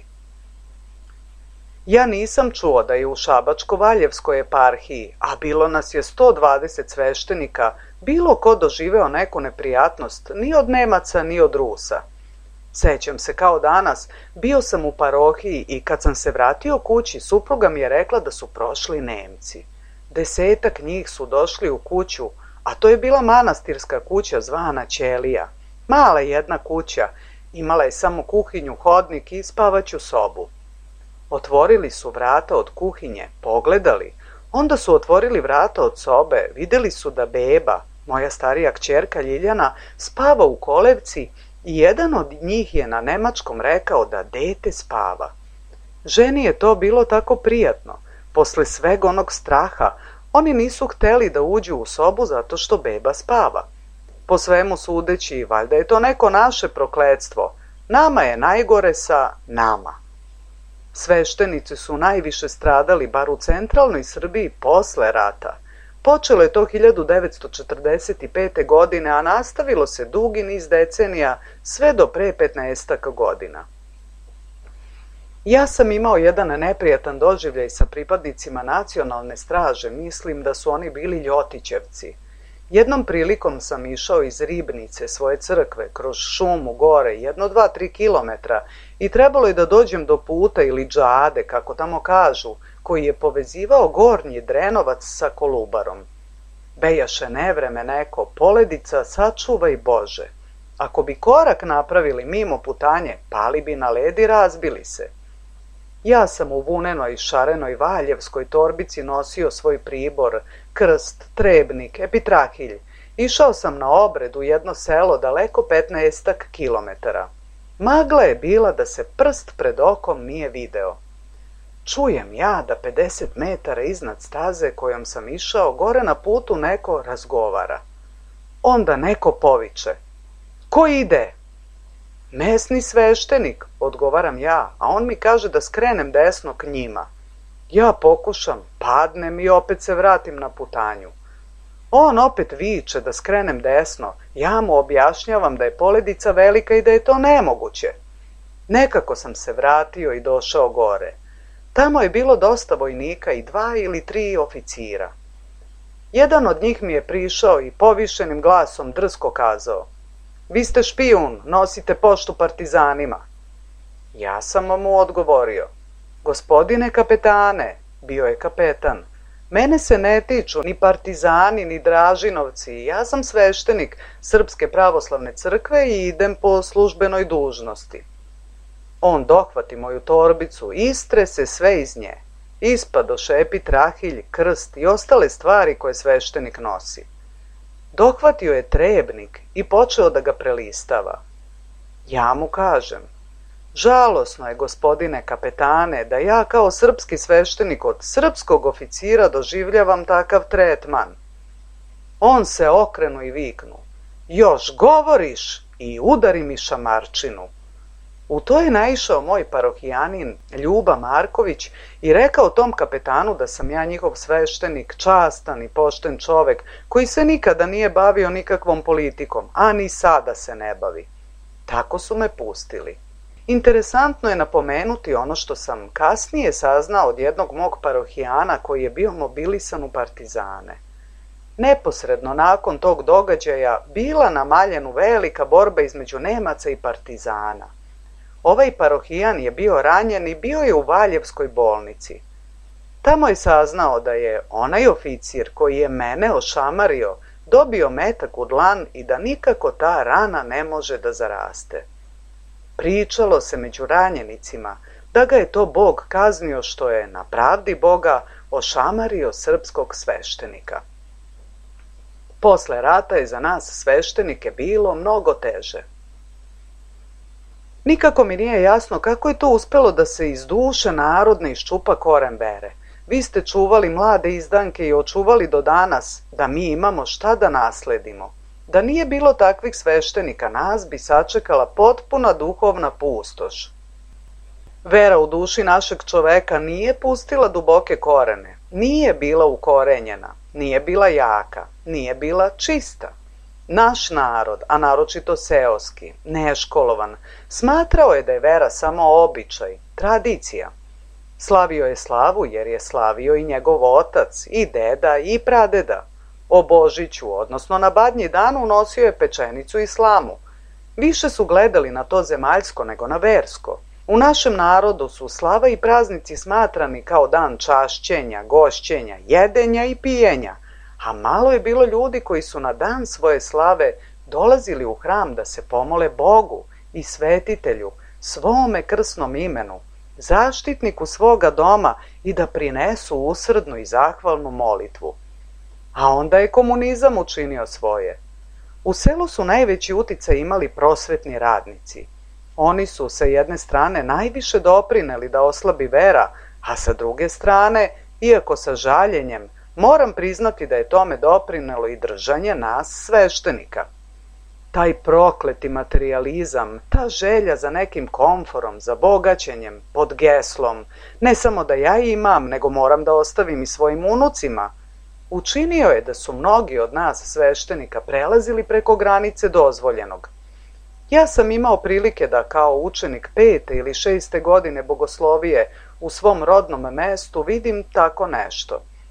Ja nisam čuo da je u Šabačko-Valjevskoj eparhiji, a bilo nas je sto dvadeset sveštenika, bilo ko doživeo neku neprijatnost, ni od Nemaca, ni od Rusa. Sećam se kao danas, bio sam u parohiji i kad sam se vratio kući, supruga mi je rekla da su prošli Nemci. Desetak njih su došli u kuću, a to je bila manastirska kuća zvana Ćelija. Mala jedna kuća, imala je samo kuhinju, hodnik i spavaću sobu. Otvorili su vrata od kuhinje, pogledali, onda su otvorili vrata od sobe, videli su da beba, moja starija kćerka Ljiljana, spava u kolevci i jedan od njih je na nemačkom rekao da dete spava. Ženi je to bilo tako prijatno. Posle sveg onog straha, oni nisu hteli da uđu u sobu zato što beba spava. Po svemu sudeći, valjda je to neko naše prokletstvo. Nama je najgore sa nama. Sveštenici su najviše stradali, bar u centralnoj Srbiji, posle rata. Počelo je to hiljadu devetsto četrdeset pete. godine, a nastavilo se dugi niz decenija sve do pre petnaestak godina. Ja sam imao jedan neprijatan doživljaj sa pripadnicima nacionalne straže, mislim da su oni bili Ljotićevci. Jednom prilikom sam išao iz ribnice svoje crkve kroz šumu gore jedno dva tri kilometra i trebalo je da dođem do puta ili džade, kako tamo kažu, koji je povezivao Gornji Drenovac sa Kolubarom. Bejaše nevreme neko, poledica sačuvaj Bože. Ako bi korak napravili mimo putanje, pali bi na led i razbili se. Ja sam u vunenoj šarenoj valjevskoj torbici nosio svoj pribor, krst, trebnik, epitrahilj. Išao sam na obred u jedno selo daleko petnaestak kilometara. Magla je bila da se prst pred okom nije video. Čujem ja da pedeset metara iznad staze kojom sam išao gore na putu neko razgovara. Onda neko poviče. Ko ide? Mesni sveštenik, odgovaram ja, a on mi kaže da skrenem desno k njima. Ja pokušam, padnem i opet se vratim na putanju. On opet viče da skrenem desno, ja mu objašnjavam da je poledica velika i da je to nemoguće. Nekako sam se vratio i došao gore. Tamo je bilo dosta vojnika i dva ili tri oficira. Jedan od njih mi je prišao i povišenim glasom drsko kazao: Vi ste špijun, nosite poštu partizanima. Ja sam mu odgovorio: Gospodine kapetane, bio je kapetan, mene se ne tiču ni partizani, ni Dražinovci, ja sam sveštenik Srpske pravoslavne crkve i idem po službenoj dužnosti. On dohvati moju torbicu, istre se sve iz nje. Ispadoše epitrahilj, krst i ostale stvari koje sveštenik nosi. Dohvatio je trebnik i počeo da ga prelistava. Ja mu kažem: Žalosno je, gospodine kapetane, da ja kao srpski sveštenik od srpskog oficira doživljavam takav tretman. On se okrenu i viknu: Još govoriš, i udari mi šamarčinu. U to je naišao moj parohijanin Ljuba Marković i rekao tom kapetanu da sam ja njihov sveštenik, častan i pošten čovek koji se nikada nije bavio nikakvom politikom, a ni sada se ne bavi. Tako su me pustili. Interesantno je napomenuti ono što sam kasnije saznao od jednog mog parohijana koji je bio mobilisan u partizane. Neposredno nakon tog događaja bila na Maljenu velika borba između Nemaca i partizana. Ovaj parohijan je bio ranjen i bio je u Valjevskoj bolnici. Tamo je saznao da je onaj oficir koji je mene ošamario dobio metak u dlan i da nikako ta rana ne može da zaraste. Pričalo se među ranjenicima da ga je to Bog kaznio što je na pravdi Boga ošamario srpskog sveštenika. Posle rata je za nas sveštenike bilo mnogo teže. Nikako mi nije jasno kako je to uspelo da se iz duše narodne iščupa koren vere. Vi ste čuvali mlade izdanke i očuvali do danas da mi imamo šta da nasledimo. Da nije bilo takvih sveštenika, nas bi sačekala potpuna duhovna pustoš. Vera u duši našeg čoveka nije pustila duboke korene, nije bila ukorenjena, nije bila jaka, nije bila čista. Naš narod, a naročito seoski, neškolovan, smatrao je da je vera samo običaj, tradicija. Slavio je slavu jer je slavio i njegov otac, i deda, i pradeda. O Božiću, odnosno na Badnji dan, unosio je pečenicu i slamu. Više su gledali na to zemaljsko nego na versko. U našem narodu su slava i praznici smatrani kao dan čašćenja, gošćenja, jedenja i pijenja, a malo je bilo ljudi koji su na dan svoje slave dolazili u hram da se pomole Bogu i svetitelju, svome krsnom imenu, zaštitniku svoga doma i da prinesu usrdnu i zahvalnu molitvu. A onda je komunizam učinio svoje. U selu su najveći uticaj imali prosvetni radnici. Oni su sa jedne strane najviše doprineli da oslabi vera, a sa druge strane, iako sa žaljenjem, moram priznati da je tome doprinelo i držanje nas sveštenika. Taj prokleti materijalizam, ta želja za nekim komforom, za bogaćenjem, pod geslom, ne samo da ja imam, nego moram da ostavim i svojim unucima, učinio je da su mnogi od nas sveštenika prelazili preko granice dozvoljenog. Ja sam imao prilike da kao učenik pete ili šeste godine bogoslovije u svom rodnom mestu vidim tako nešto.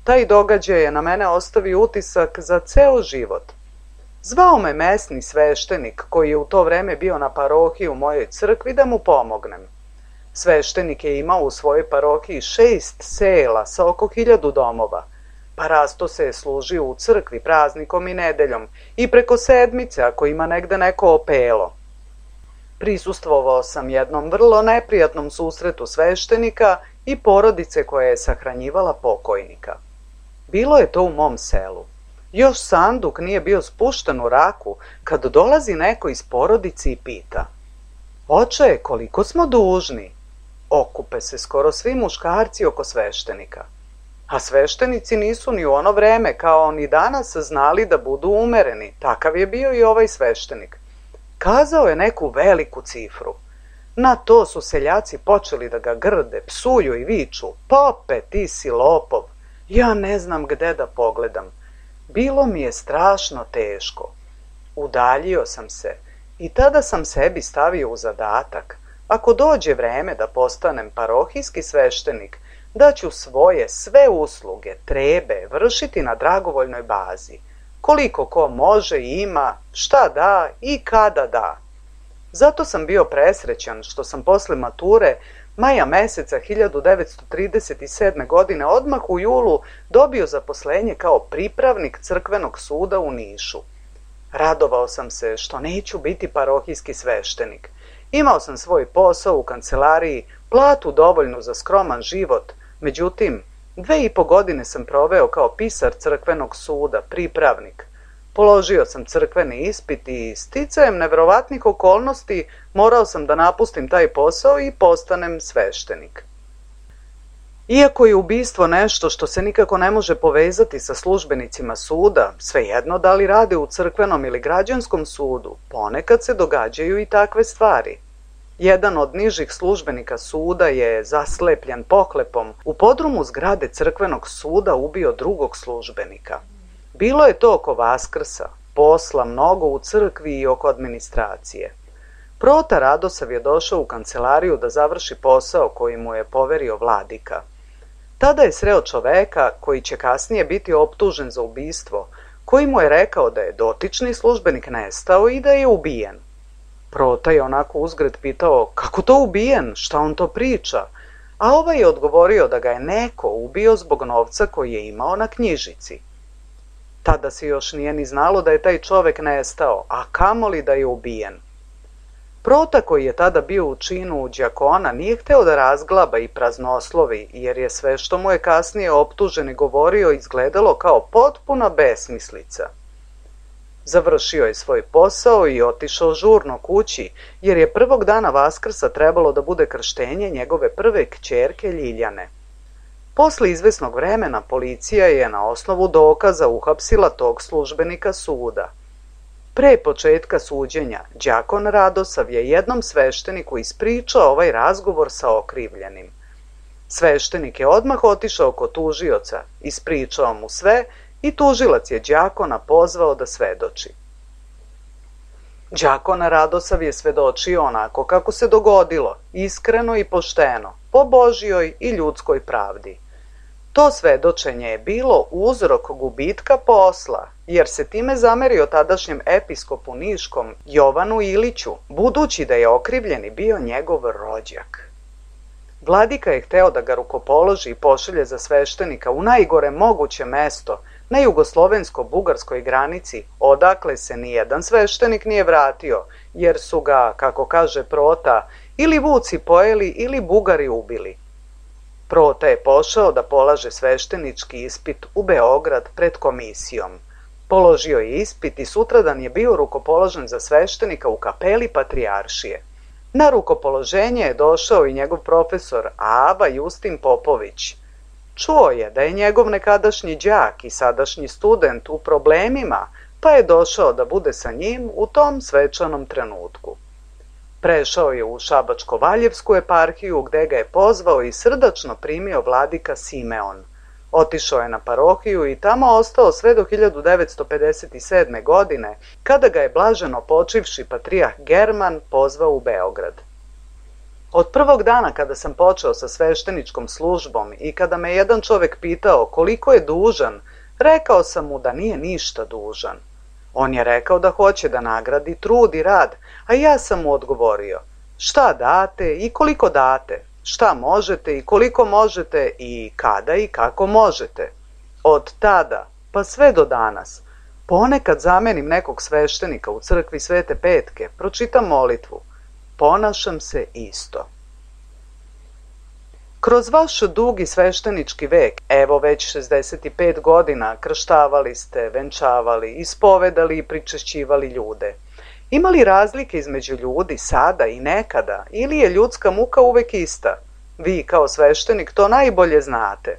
Taj događaj je na mene ostavio utisak za ceo život. Zvao me mesni sveštenik koji je u to vreme bio na parohiji u mojoj crkvi da mu pomognem. Sveštenik je imao u svojoj parohiji šest sela sa oko hiljadu domova. Parasto se je služio u crkvi praznikom i nedeljom i preko sedmice ako ima negde neko opelo. Prisustvovao sam jednom vrlo neprijatnom susretu sveštenika i porodice koja je sahranjivala pokojnika. Bilo je to u mom selu. Još sanduk nije bio spušten u raku kad dolazi neko iz porodice i pita: "Oče, koliko smo dužni?" Okupe se skoro svi muškarci oko sveštenika. A sveštenici nisu ni u ono vreme kao ni danas znali da budu umereni, takav je bio i ovaj sveštenik. Kazao je neku veliku cifru. Na to su seljaci počeli da ga grde, psuju i viču: "Pope, ti si lopov, ja ne znam gde da pogledam." Bilo mi je strašno teško. Udaljio sam se i tada sam sebi stavio u zadatak: ako dođe vreme da postanem parohijski sveštenik, da ću svoje sve usluge, trebe vršiti na dragovoljnoj bazi. Koliko ko može i ima, šta da i kada da. Zato sam bio presrećan što sam posle mature maja meseca hiljadu devetsto trideset sedme. godine odmah u julu dobio zaposlenje kao pripravnik crkvenog suda u Nišu. Radovao sam se što neću biti parohijski sveštenik. Imao sam svoj posao u kancelariji, platu dovoljnu za skroman život, međutim, dve i po godine sam proveo kao pisar crkvenog suda, pripravnik. Položio sam crkveni ispit i sticajem neverovatnih okolnosti morao sam da napustim taj posao i postanem sveštenik. Iako je ubistvo nešto što se nikako ne može povezati sa službenicima suda, svejedno da li rade u crkvenom ili građanskom sudu, ponekad se događaju i takve stvari. Jedan od nižih službenika suda je, zaslepljen pohlepom, u podrumu zgrade crkvenog suda ubio drugog službenika. Bilo je to oko Vaskrsa, posla mnogo u crkvi i oko administracije. Prota Radosav je došao u kancelariju da završi posao koji mu je poverio vladika. Tada je sreo čoveka koji će kasnije biti optužen za ubistvo, koji mu je rekao da je dotični službenik nestao i da je ubijen. Prota je onako uzgred pitao: "Kako to ubijen? Šta on to priča?" A ovaj je odgovorio da ga je neko ubio zbog novca koji je imao na knjižici. Tada se još nije ni znalo da je taj čovek nestao, a kamoli da je ubijen. Prota, koji je tada bio u činu đakona, nije hteo da razglaba i praznoslovi, jer je sve što mu je kasnije optužen i govorio izgledalo kao potpuna besmislica. Završio je svoj posao i otišao žurno kući, jer je prvog dana Vaskrsa trebalo da bude krštenje njegove prve kćerke Ljiljane. Posle izvesnog vremena policija je na osnovu dokaza uhapsila tog službenika suda. Pre početka suđenja, đakon Radosav je jednom svešteniku ispričao ovaj razgovor sa okrivljenim. Sveštenik je odmah otišao kod tužioca, ispričao mu sve i tužilac je đakona pozvao da svedoči. Đakon Radosav je svedočio onako kako se dogodilo, iskreno i pošteno, po Božjoj i ljudskoj pravdi. To svedočenje je bilo uzrok gubitka posla, jer se time zamerio tadašnjem episkopu Niškom Jovanu Iliću, budući da je okrivljeni bio njegov rođak. Vladika je hteo da ga rukopoloži i pošalje za sveštenika u najgore moguće mesto na jugoslovensko-bugarskoj granici, odakle se nijedan sveštenik nije vratio, jer su ga, kako kaže Prota, ili Vuci pojeli ili Bugari ubili. Prota je pošao da polaže sveštenički ispit u Beograd pred komisijom. Položio je ispit i sutradan je bio rukopoložen za sveštenika u kapeli Patrijaršije. Na rukopoloženje je došao i njegov profesor Ava Justin Popović. Čuo je da je njegov nekadašnji đak i sadašnji student u problemima, pa je došao da bude sa njim u tom svečanom trenutku. Prešao je u Šabačko-Valjevsku eparhiju gde ga je pozvao i srdačno primio vladika Simeon. Otišao je na parohiju i tamo ostao sve do hiljadu devetsto pedeset sedme. godine, kada ga je blaženo počivši patrijah German pozvao u Beograd. Od prvog dana kada sam počeo sa svešteničkom službom i kada me jedan čovjek pitao koliko je dužan, rekao sam mu da nije ništa dužan. On je rekao da hoće da nagradi trud i rad, a ja sam mu odgovorio: šta date i koliko date, šta možete i koliko možete i kada i kako možete. Od tada pa sve do danas, ponekad zamenim nekog sveštenika u crkvi Svete Petke, pročitam molitvu, ponašam se isto. Kroz vaš dugi sveštenički vek, evo već šezdeset pet godina, krštavali ste, venčavali, ispovedali i pričešćivali ljude. Ima li razlike između ljudi sada i nekada, ili je ljudska muka uvek ista? Vi kao sveštenik to najbolje znate.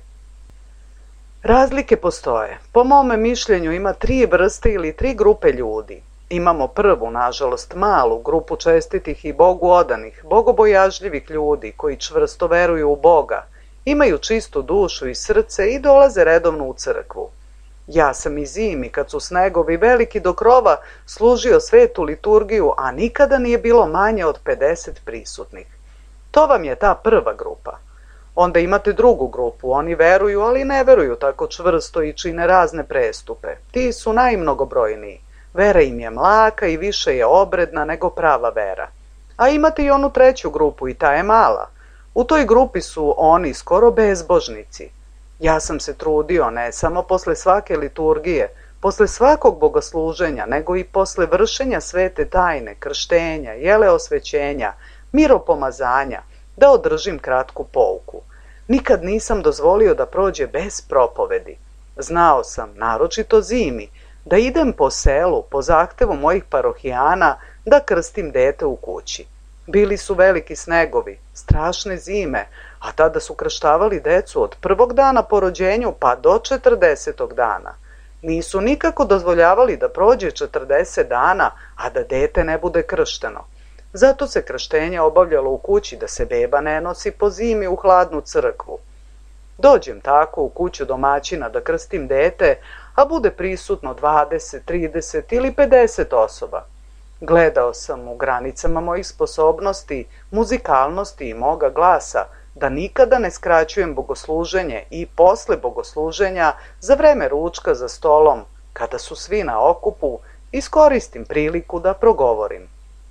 Razlike postoje. Po mome mišljenju ima tri vrste ili tri grupe ljudi. Imamo prvu, nažalost malu, grupu čestitih i Bogu odanih, bogobojažljivih ljudi koji čvrsto veruju u Boga, imaju čistu dušu i srce i dolaze redovno u crkvu. Ja sam i zimi, kad su snegovi veliki do krova, služio svetu liturgiju, a nikada nije bilo manje od pedeset prisutnih. To vam je ta prva grupa. Onda imate drugu grupu, oni veruju, ali ne veruju tako čvrsto i čine razne prestupe. Ti su najmnogobrojniji. Vera im je mlaka i više je obredna nego prava vera. A imate i onu treću grupu i ta je mala. U toj grupi su oni skoro bezbožnici. Ja sam se trudio ne samo posle svake liturgije, posle svakog bogosluženja, nego i posle vršenja svete tajne, krštenja, jele osvećenja, miropomazanja, da održim kratku pouku. Nikad nisam dozvolio da prođe bez propovedi. Znao sam, naročito zimi, da idem po selu, po zahtevu mojih parohijana, da krstim dete u kući. Bili su veliki snegovi, strašne zime, a tada su krštavali decu od prvog dana po rođenju pa do četrdesetog dana. Nisu nikako dozvoljavali da prođe četrdeset dana, a da dete ne bude kršteno. Zato se krštenje obavljalo u kući, da se beba ne nosi po zimi u hladnu crkvu. Dođem tako u kuću domaćina da krstim dete, a bude prisutno dvadeset, trideset ili pedeset osoba. Gledao sam u granicama mojih sposobnosti, muzikalnosti i moga glasa da nikada ne skraćujem bogosluženje i posle bogosluženja, za vreme ručka za stolom, kada su svi na okupu, iskoristim priliku da progovorim.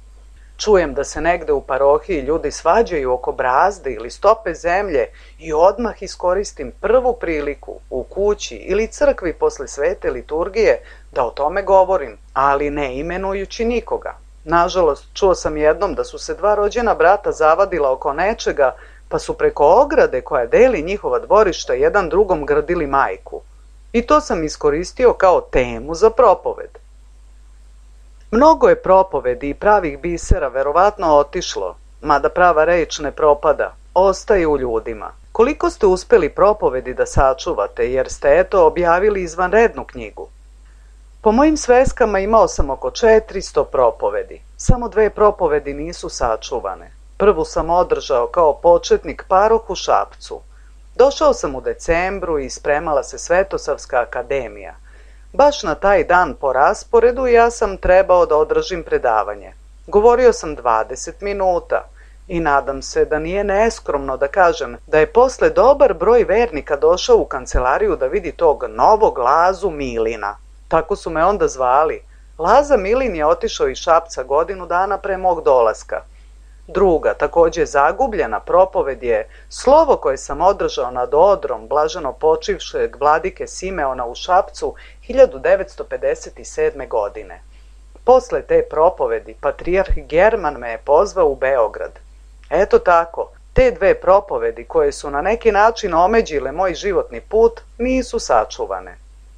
Čujem da se negde u parohiji ljudi svađaju oko brazde ili stope zemlje i odmah iskoristim prvu priliku u kući ili crkvi posle svete liturgije da o tome govorim, ali ne imenujući nikoga. Nažalost, čuo sam jednom da su se dva rođena brata zavadila oko nečega, pa su preko ograde koja deli njihova dvorišta jedan drugom grdili majku. I to sam iskoristio kao temu za propoved. Mnogo je propovedi i pravih bisera verovatno otišlo, mada prava reč ne propada, ostaje u ljudima. Koliko ste uspeli propovedi da sačuvate, jer ste eto objavili izvanrednu knjigu? Po mojim sveskama imao sam oko četiristo propovedi. Samo dve propovedi nisu sačuvane. Prvu sam održao kao početnik paroh u Šapcu. Došao sam u decembru i spremala se Svetosavska akademija. Baš na taj dan po rasporedu ja sam trebao da održim predavanje. Govorio sam dvadeset minuta i nadam se da nije neskromno da kažem da je posle dobar broj vernika došao u kancelariju da vidi tog novog Lazu Milina. Tako su me onda zvali. Laza Milin je otišao iz Šapca godinu dana pre mog dolaska. Druga, takođe zagubljena propoved je slovo koje sam održao nad odrom blaženo počivšeg vladike Simeona u Šapcu hiljadu devetsto pedeset sedme. godine. Posle te propovedi patrijarh German me je pozvao u Beograd. Eto tako, te dve propovedi koje su na neki način omeđile moj životni put nisu sačuvane.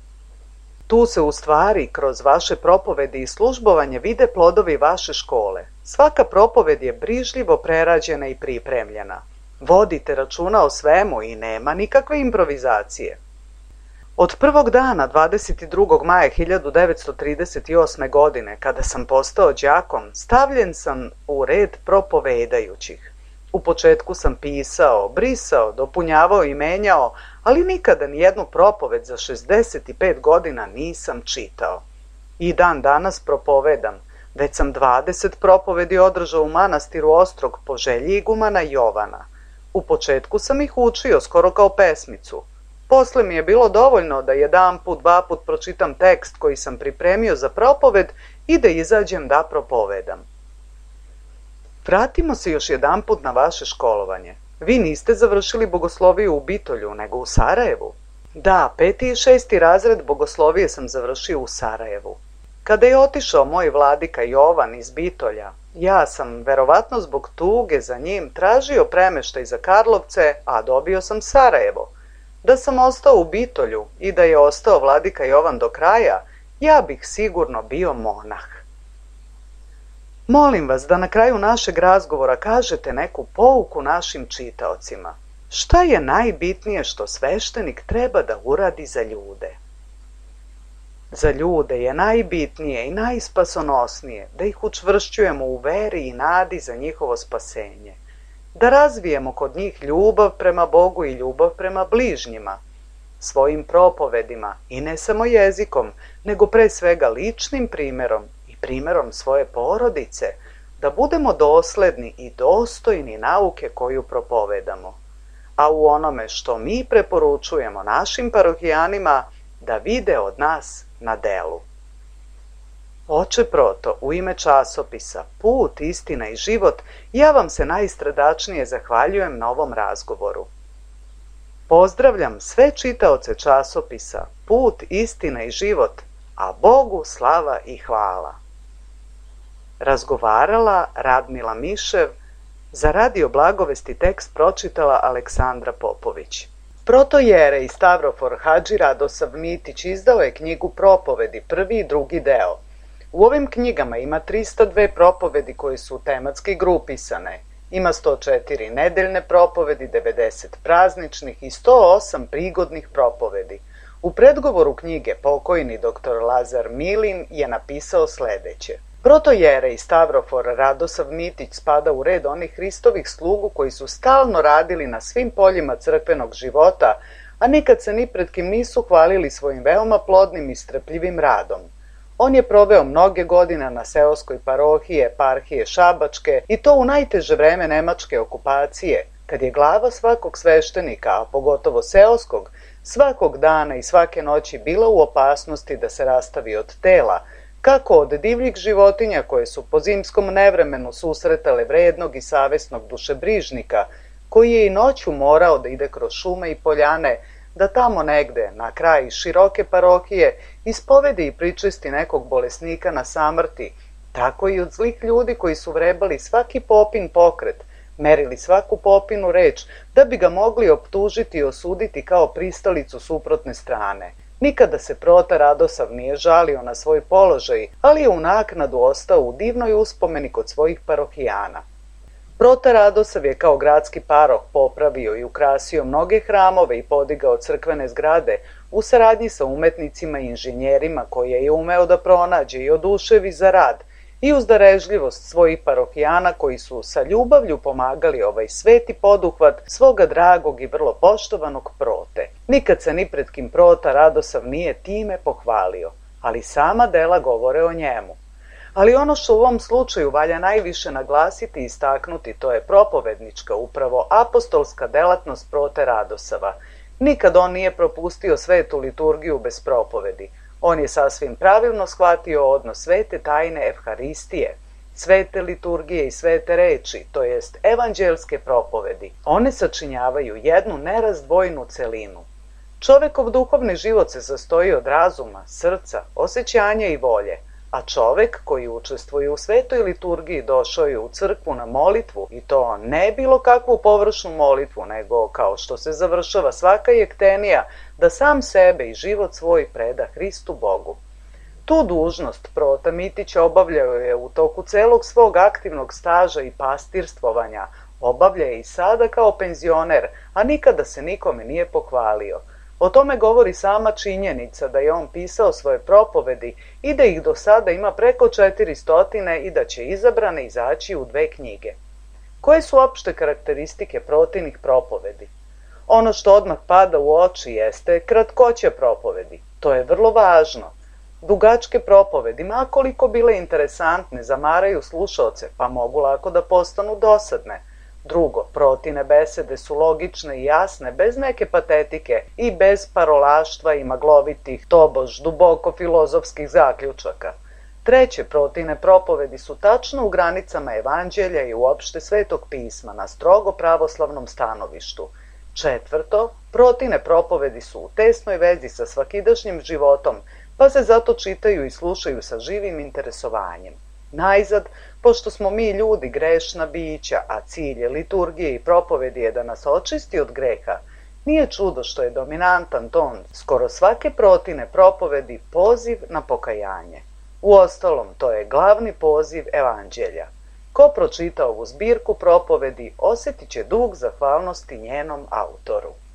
Tu se u stvari kroz vaše propovedi i službovanje vide plodovi vaše škole. Svaka propoved je brižljivo prerađena i pripremljena. Vodite računa o svemu i nema nikakve improvizacije. Od prvog dana, dvadeset drugog maja hiljadu devetsto trideset osme. godine, kada sam postao đakon, stavljen sam u red propovedajućih. U početku sam pisao, brisao, dopunjavao i menjao, ali nikada nijednu propoved za šezdeset pet godina nisam čitao. I dan danas propovedam, Već sam dvadeset propovedi održao u manastiru Ostrog po želji igumana Jovana. U početku sam ih učio skoro kao pesmicu. Posle mi je bilo dovoljno da jedan put, dva put pročitam tekst koji sam pripremio za propoved i da izađem da propovedam. Vratimo se još jedan put na vaše školovanje. Vi niste završili bogosloviju u Bitolju, nego u Sarajevu. Da, peti i šesti razred bogoslovije sam završio u Sarajevu. Kada je otišao moj vladika Jovan iz Bitolja, ja sam, verovatno zbog tuge za njim, tražio premeštaj za Karlovce, a dobio sam Sarajevo. Da sam ostao u Bitolju i da je ostao vladika Jovan do kraja, ja bih sigurno bio monah. Molim vas da na kraju našeg razgovora kažete neku pouku našim čitaocima. Šta je najbitnije što sveštenik treba da uradi za ljude? Za ljude je najbitnije i najspasonosnije da ih učvršćujemo u veri i nadi za njihovo spasenje, da razvijemo kod njih ljubav prema Bogu i ljubav prema bližnjima, svojim propovedima i ne samo jezikom, nego pre svega ličnim primerom i primerom svoje porodice, da budemo dosledni i dostojni nauke koju propovedamo, a u onome što mi preporučujemo našim parohijanima da vide od nas na delu. Oče Proto, u ime časopisa Put, istina i život, ja vam se najstradačnije zahvaljujem na ovom razgovoru. Pozdravljam sve čitaoce časopisa Put, istina i život, a Bogu slava i hvala. Razgovarala Radmila Mišev, za Radio Blagovesti tekst pročitala Aleksandra Popović. Protojerej Stavrofor Hadži Radosav Mitić izdao je knjigu Propovedi, prvi i drugi deo. U ovim knjigama ima trista dve propovedi koje su tematski grupisane. Ima sto četiri nedeljne propovedi, devedeset prazničnih i sto osam prigodnih propovedi. U predgovoru knjige pokojni doktor Lazar Milin je napisao sledeće. Protojerej Stavrofor Radosav Mitić spada u red onih Hristovih slugu koji su stalno radili na svim poljima crkvenog života, a nikad se ni pred kim nisu hvalili svojim veoma plodnim i strpljivim radom. On je proveo mnoge godine na seoskoj parohiji eparhije Šabačke i to u najteže vreme nemačke okupacije, kad je glava svakog sveštenika, a pogotovo seoskog, svakog dana i svake noći bila u opasnosti da se rastavi od tela, kako od divljih životinja koje su po zimskom nevremenu susretale vrednog i savesnog dušebrižnika, koji je i noću morao da ide kroz šume i poljane, da tamo negde, na kraj široke parohije, ispovedi i pričesti nekog bolesnika na samrti, tako i od zlih ljudi koji su vrebali svaki popin pokret, merili svaku popinu reč, da bi ga mogli optužiti i osuditi kao pristalicu suprotne strane. Nikada se Prota Radosav nije žalio na svoj položaj, ali je u naknadu ostao u divnoj uspomeni kod svojih parohijana. Prota Radosav je kao gradski paroh popravio i ukrasio mnoge hramove i podigao crkvene zgrade u saradnji sa umetnicima i inženjerima koje je umeo da pronađe i oduševi za rad i uz darežljivost svojih parohijana koji su sa ljubavlju pomagali ovaj sveti poduhvat svoga dragog i vrlo poštovanog Prote. Nikad se ni pred kim Prota Radosav nije time pohvalio, ali sama dela govore o njemu. Ali ono što u ovom slučaju valja najviše naglasiti i istaknuti, to je propovednička, upravo apostolska delatnost Prote Radosava. Nikad on nije propustio svetu liturgiju bez propovedi. On je sasvim pravilno shvatio odnos svete tajne Evharistije, svete liturgije i svete reči, to jest evanđelske propovedi. One sačinjavaju jednu nerazdvojnu celinu. Čovekov duhovni život se sastoji od razuma, srca, osjećanja i volje, a čovek koji učestvuje u svetoj liturgiji došao je u crkvu na molitvu, i to ne bilo kakvu površnu molitvu, nego kao što se završava svaka jektenija, da sam sebe i život svoj preda Hristu Bogu. Tu dužnost Prota Mitić obavljao je u toku celog svog aktivnog staža i pastirstvovanja, obavlja je i sada kao penzioner, a nikada se nikome nije pohvalio. O tome govori sama činjenica da je on pisao svoje propovedi i da ih do sada ima preko četiri stotine i da će izabrane izaći u dve knjige. Koje su opšte karakteristike Protinih propovedi? Ono što odmah pada u oči jeste kratkoća propovedi. To je vrlo važno. Dugačke propovedi, makoliko bile interesantne, zamaraju slušaoce, pa mogu lako da postanu dosadne. Drugo, protine besede su logične i jasne, bez neke patetike i bez parolaštva i maglovitih, tobož, duboko filozofskih zaključaka. Treće, protine propovedi su tačno u granicama evanđelja i uopšte Svetog pisma, na strogo pravoslavnom stanovištu. Četvrto, protine propovedi su u tesnoj vezi sa svakidašnjim životom, pa se zato čitaju i slušaju sa živim interesovanjem. Najzad, pošto smo mi ljudi grešna bića, a cilj liturgije i propovedi je da nas očisti od greha, nije čudo što je dominantan ton skoro svake protine propovedi poziv na pokajanje. Uostalom, to je glavni poziv evanđelja. Ko pročita ovu zbirku propovedi, osjetit će dug zahvalnosti njenom autoru.